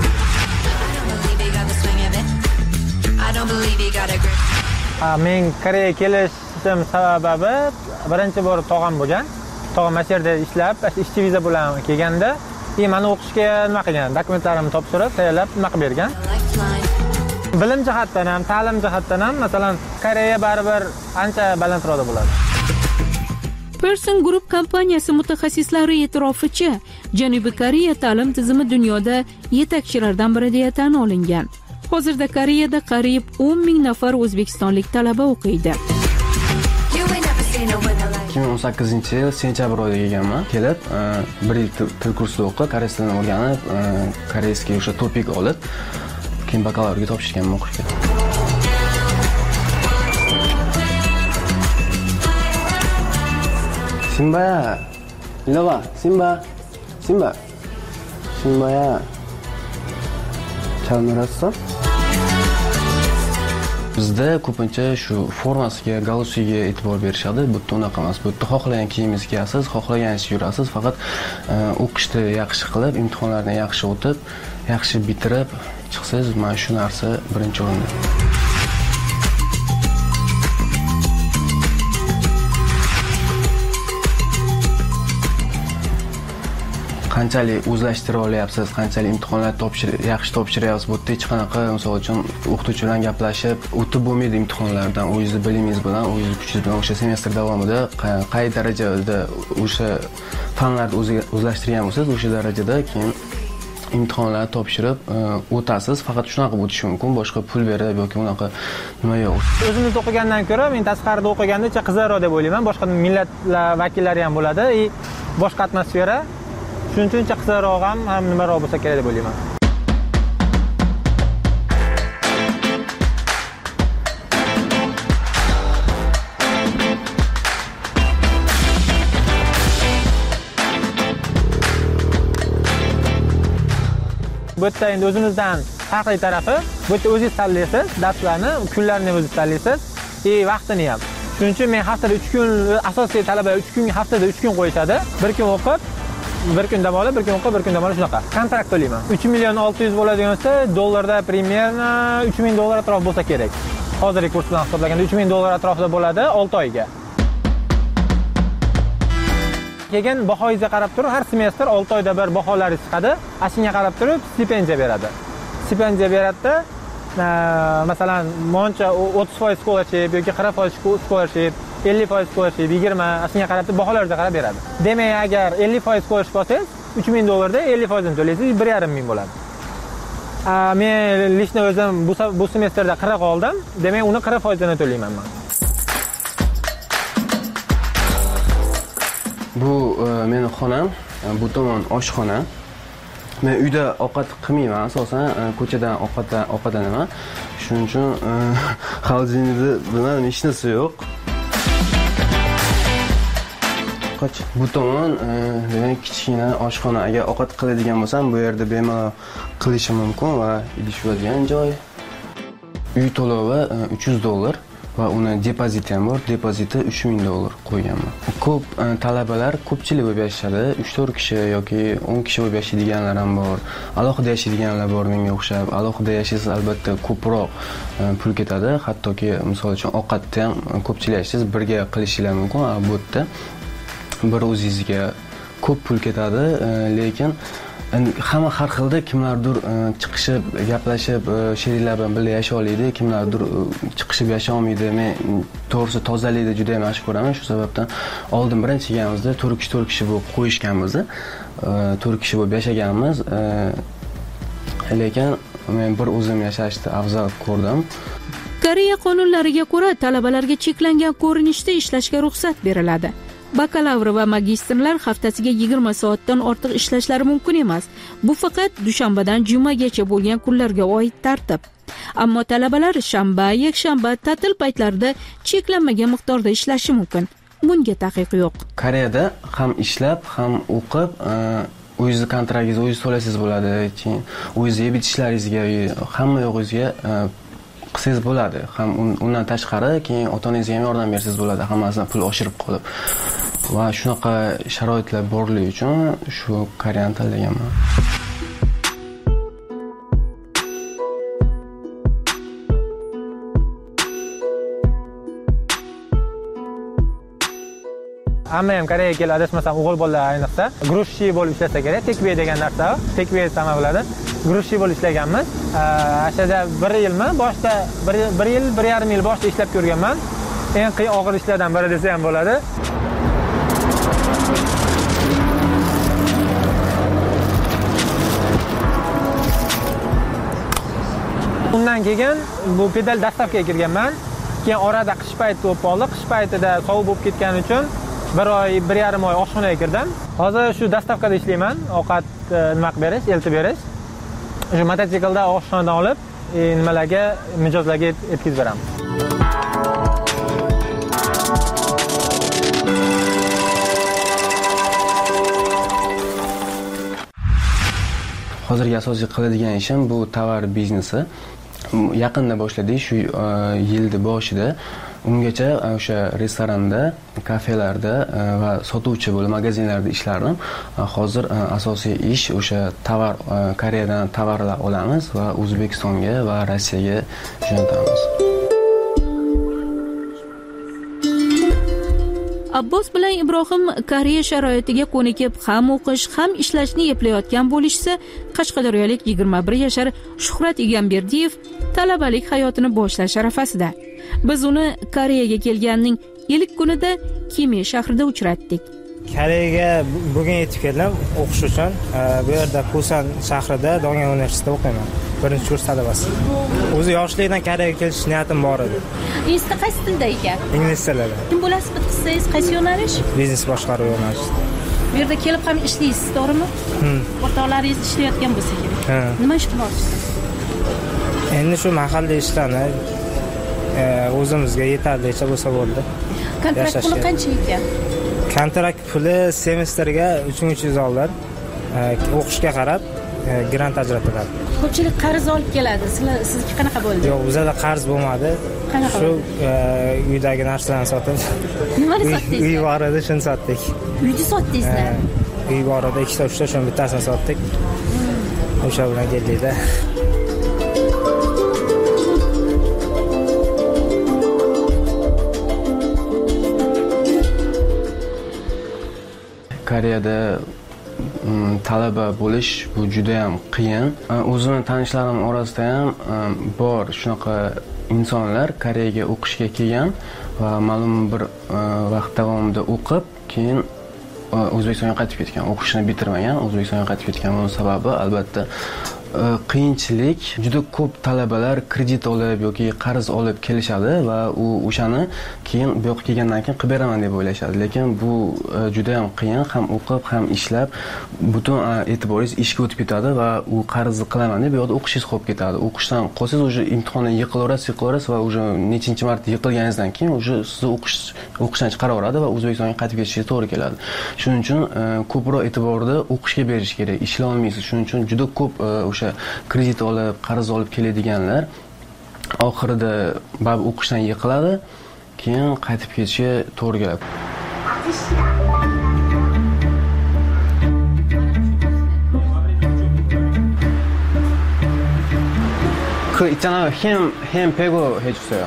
Men Koreyaga kelishim sababi birinchi bor tog'am bo'lgan. Tog'am mana yerda ishlab, ishchi viza bilan kelganda, keyin meni o'qishga nima qilgan, dokumentlarimni topshirib, tayyorlab nima qilib bergan. Bilim jihatdan ham, ta'lim jihatdan ham, masalan, Koreya baribir ancha balandroqda bo'ladi. Person Group kompaniyasi mutaxassislari e'tiroficha, Janubiy Koreya ta'lim tizimi dunyoda yetakchilardan biri deya tan olingan. Hozirda Koreyada qariyb o'n ming nafar o'zbekistonlik talaba o'qiydi. ikki ming o'n sakkizinchi yil sentyabr oyida kelganman. Kelib, bir yil til kursida o'qib, koreys tilini o'rganib, koreyskiy o'sha topik olib, keyin bakalavriatga topshirganman o'qishga. Simbaya, ilova, Simba, Simba, Simbaya, chalmirassan? Bizda ko'pincha shu formasiga, galusiga e'tibor berishadi. Bu yerda unaqa emas. Bu yerda xohlagan kiyimingizni kiyasiz, xohlaganingizcha yurasiz, faqat o'qishni yaxshi qilib, imtihonlarni yaxshi o'tib, yaxshi bitirib chiqsangiz, mana shu narsa birinchi o'rinda. Qanchalik o'zlashtira olyapsiz, qanchalik imtihonlar topshir, yaxshi topshiryapsiz, bu yerda hech qanaqa, misol uchun, o'qituvchi bilan gaplashib, o'tib bo'lmaydi imtihonlardan, o'zingizni bilingiz bilan, o'zingizni kuchingiz bilan o'sha semestr davomida qay darajada o'sha fanlarni o'zlashtirgan bo'lsangiz, o'sha darajada keyin imtihonlarni topshirib o'tasiz. Faqat shunaqa o'tish mumkin, boshqa pul berib yoki unaqa nima yo'q. O'zimizda o'qigandan ko'ra, men tashqarida o'qiganda juda qizarroq deb o'ylayman. Boshqa millatlar vakillari ham bo'ladi, и boshqa atmosfera. Shuning uchun qizarroq ham, ham nimaroq bo'lsa kerak deb o'ylayman. Bu yerda endi o'zimizdan farqli tarafi, bu yerda o'zingiz tanlaysiz, darslarni, kunlarni o'zingiz tanlaysiz, va vaqtini ham. Shuning uchun men haftada uch kun, asosiy talabalar uch kun, haftada uch kun qo'yishadi. Bir kun o'qib, bir kun dam olib, bir kun o'qib, bir kun dam olib shunaqa. Kontrakt to'layman. uch million olti yuz bo'ladigan bo'lsa, dollarda primерно uch ming dollar atrof bo'lsa kerak. Hozirgi kurs bilan hisoblaganda uch ming dollar atrofida bo'ladi olti oyga. Keyin bahoyingizga qarab turib, har semestr olti oyda bir baholari chiqadi. Ashunga qarab turib stipendiya beradi. Stipendiya beradi-da, masalan, moncha o'ttiz foiz scholarship yoki qirq foiz scholarship, ellik foiz scholarship, yigirma, ashunga qarab baholarga qarab beradi. Demak, agar ellik foiz scholarship olsangiz, uch ming dollarda ellik foiz ni to'laysiz, bir yarim ming bo'ladi. Men lishni o'zim bu bu semestrda qirq oldim, demak, uni qirq foiz ni to'layman men. Bu meni xonam, bu tomon oshxona. Men uyda ovqat qilmayman, asosan ko'chadan ovqatdan ovqatlanaman. Shuning uchun xolodilnikda bilan hech narsa yo'q. Qoch bu tomon demak kichkina oshxona. Agar ovqat qiladigan bo'lsam, bu yerda bemalol qilishim mumkin va idish bo'ladigan joy. Uy to'lovi uch yuz dollar. Va uni depoziti ham bor. Depoziti uch ming dollar qo'yganman. Ko'p talabalar ko'pchilik bo'lib yashashadi. uch to'rt kishi yoki o'n kishi bo'lib yashaydiganlar ham bor. Alohida yashaydiganlar bor menga o'xshab. Alohida yashaysiz, albatta ko'proq pul ketadi. Hattoki misol uchun ovqatda ham ko'pchilik yashaysiz, birga qilishingiz mumkin. Bu yerda bir o'zingizga ko'p pul ketadi, lekin hamma har xilda, kimlardir chiqishib, gaplashib, sheriklar bilan birga yashay oladi, kimlardir chiqishib yashay olmaydi. Men to'g'risi tozalikni juda ham yaxshi ko'raman. Shu sababdan oldin birinchi kelganimizda to'rt kishi to'rt kishi bo'lib qo'yishganmiz. to'rt kishi bo'lib yashaganmiz. Lekin men bir o'zim yashashni afzal ko'rdim. Koreya qonunlariga ko'ra, talabalarga cheklangan ko'rinishda ishlashga ruxsat beriladi. Bakalavr va magistrlar haftasiga yigirma soatdan ortiq ishlashlari mumkin emas. Bu faqat dushanbadan jumagacha bo'lgan kunlarga oid tartib. Ammo talabalar shanba, yakshanba, ta'til paytlarida cheklanmagan miqdorda ishlashi mumkin. Bunga taqiq yo'q. Koreyada ham ishlab, ham o'qib, o'zingiz kontraktingizni o'zingiz to'laysiz bo'ladi. Keyin o'zingiz yeb ichishlaringizga, hamma yo'g'ingizga qilsangiz bo'ladi. Ham undan tashqari keyin ota-onangizga ham yordam bersangiz bo'ladi, hammasidan pul oshirib qolib. Va shunaqa sharoitlar borligi uchun shu Koreyani tanlaganman. Hamma ham Koreyaga keladi, adashmasam o'g'il bolalar ayniqsa, grushchi bo'lib ishlasa kerak. Tekve degan narsa, tekve sama bo'ladi. Grushchi bo'lib ishlaganmiz. Ashada bir yilmi, boshda bir yil, bir yarim yil boshda ishlab ko'rganman. Eng qiyin og'ir ishlardan biri desa ham bo'ladi. Undan keyin bu pedal dastavkaga kirganman. Keyin orada qish payti bo'lib qoldi. Qish paytida sovuq bo'lib ketgani uchun bir oy bir yarim oy oshxonaga kirdim. Hozir shu dastavkada ishlayman, ovqat nima qilib berish, eltib berish. Shu mototsiklda oshxonadan olib, nimalarga mijozlarga yetkazib beraman. Hozirgi asosiy qiladigan ishim bu tovar biznesi. Yaqinda boshladik, shu yilning boshida. Ungacha o'sha restoranda, kafelarda va sotuvchi bo'lib magazinlarda ishlardim. Hozir asosiy ish o'sha tovar, Koreyadan tovarlar olamiz va O'zbekistonga va Rossiyaga jo'natamiz. Abbos bilan Ibrohim Koreya sharoitiga ko'nikib, ham o'qish, ham ishlashni eplayotgan bo'lishsa, qashqadaryolik yigirma bir yashar Shuhrat Egamberdiyev talabalik hayotini boshlash arafasida. Biz uni Koreyaga kelganining ilk kunida Kime shahrida uchratdik. Koreyaga bugun yetib keldim o'qish uchun. Bu yerda Pusan shahrida Dongyang universitetida o'qiyman. Birinchi kurs talabasi. O'zi yoshlikdan Koreyaga kelish niyatim bor edi. Insta qaysi tilda ekan? Ingliz tilida. Kim bo'lasiz bitsangiz qaysi yo'nalish? Biznes boshqaruv yo'nalishi. Bu yerda kelib ham ishlaysiz, to'g'rimi? Hmm. O'rtoqlaringiz ishlayotgan bo'lsa kerak. Nima ish qilyapsiz? Endi shu mahalliy ishlarni o'zimizga yetarlicha bo'lsa bo'ldi. Kontrakt puli qancha ekan? Kontrakt puli semestrga uch ming uch yuz dollar. O'qishga qarab grant ajratiladi. Ko'pchilik qarz olib keladi. Sizlar sizniki qanaqa bo'ldi? Yo'q, bizda qarz bo'lmadi. Qanaqa? Shu uydagi narsalarni sotib. Nimani sotdingiz? Uy bor edi, shuni sotdik. Uyni sotdingizlar? Uy bor edi, ikkita uchta, shuni bittasini sotdik. O'sha bilan keldikda. Koreyada talaba bo'lish bu juda ham qiyin. O'zimning tanishlarim orasida ham bor shunaqa insonlar Koreyaga o'qishga kelgan va ma'lum bir vaqt davomida o'qib, keyin O'zbekistonga qaytib ketgan. O'qishni bitirmagan, O'zbekistonga qaytib ketgan. Buning sababi albatta qiyinchilik. Juda ko'p talabalar kredit olib yoki qarz olib kelishadi va u o'shani keyin bu yoqqa kelgandan keyin qilib beraman deb o'ylashadi. Lekin bu juda ham qiyin, ham o'qib, ham ishlab butun e'tiboringiz ishga o'tib ketadi va u qarzni qilaman deb bu yoqda o'qishingiz qolib ketadi. O'qishdan qolsangiz o'sha imtihondan yiqilaverasiz, yiqilaverasiz va o'sha nechinchi marta yiqilganingizdan keyin o'sha sizni o'qish o'qishdan chiqaraveradi va O'zbekistonga qaytib ketishingiz to'g'ri keladi. Shuning uchun ko'proq e'tiborni o'qishga berish kerak. Ishlay olmaysiz. Shuning uchun juda ko'p o'sha kredit olib, qarz olib keladiganlar oxirida bab o'qishdan yiqiladi, keyin qaytib ketishi to'g'ri keladi. 그 있잖아요. 햄, 햄 빼고 해주세요.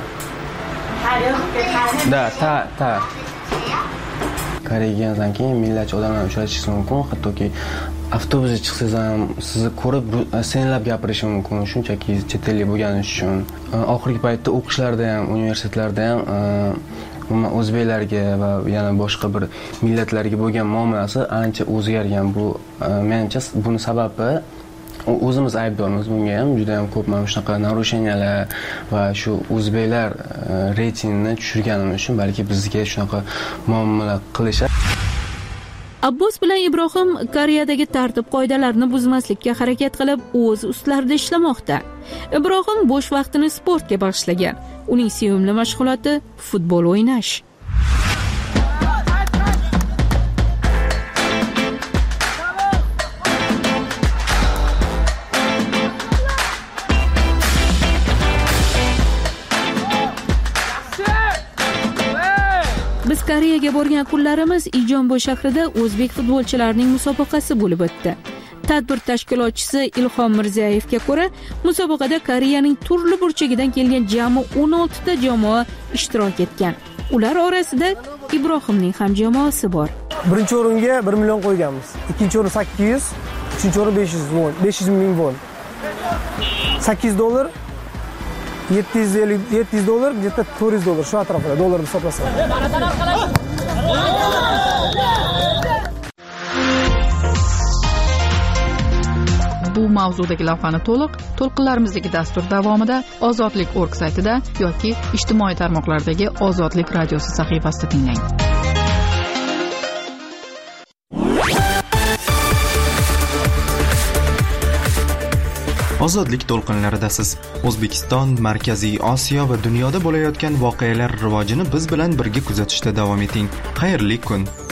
Да, 다, 다. Koreyaga kelgandan keyin millatchi odamlar uchrashingiz mumkin. Hattoki avtobusga chiqsangiz ham sizni ko'rib senlab gapirishi mumkin, shunchaki chet ellik bo'lganingiz uchun. Oxirgi paytda o'qishlarda ham, universitetlarda ham umuman o'zbeklarga va yana boshqa bir millatlarga bo'lgan muomalasi ancha o'zgargan. Bu menimcha buni sababi o'zimiz aybdormiz bunga ham. Juda ham ko'p mana shunaqa narushenyalar va shu o'zbeklar reytingini tushirganimiz uchun balki bizga shunaqa muomala qilishadi. Abbos bilan Ibrohim Koreyadagi tartib qoidalarni buzmaslikka harakat qilib, o'z ustlarida ishlamoqda. Ibrohim bo'sh vaqtini sportga bag'ishlagan. Uning sevimli mashg'uloti futbol o'ynash. Biz Koreyaga borgan kunlarimiz Ijomboy shahrida o'zbek futbolchilarining musobaqasi bo'lib o'tdi. Tadbir tashkilotchisi Ilhom Mirzayevga ko'ra, musobaqada Koreyaning turli burchagidan kelgan jami o'n olti ta jamoa ishtirok etgan. Ular orasida Ibrohimning ham jamoasi bor. Birinchi o'ringa bir million qo'yganmiz. Ikkinchi o'rin sakkiz yuz, uchinchi o'rin besh yuz won, besh yuz ming won. sakkiz dollar, yetti yuz ellik, yetti yuz dollar, где-то to'rt yuz dollar shu atrofida dollarni hisoblasa. Bu mavzudagi lavhani to'liq to'lqinlarimizdagi dastur davomida ozodlik nokta org saytida yoki ijtimoiy tarmoqlardagi Ozodlik radiosi sahifasida tinglang. Ozodlik to'lqinlaridasiz. O'zbekiston, Markaziy Osiyo va dunyoda bo'layotgan voqealar rivojini biz bilan birga kuzatishda davom eting. Xayrli kun.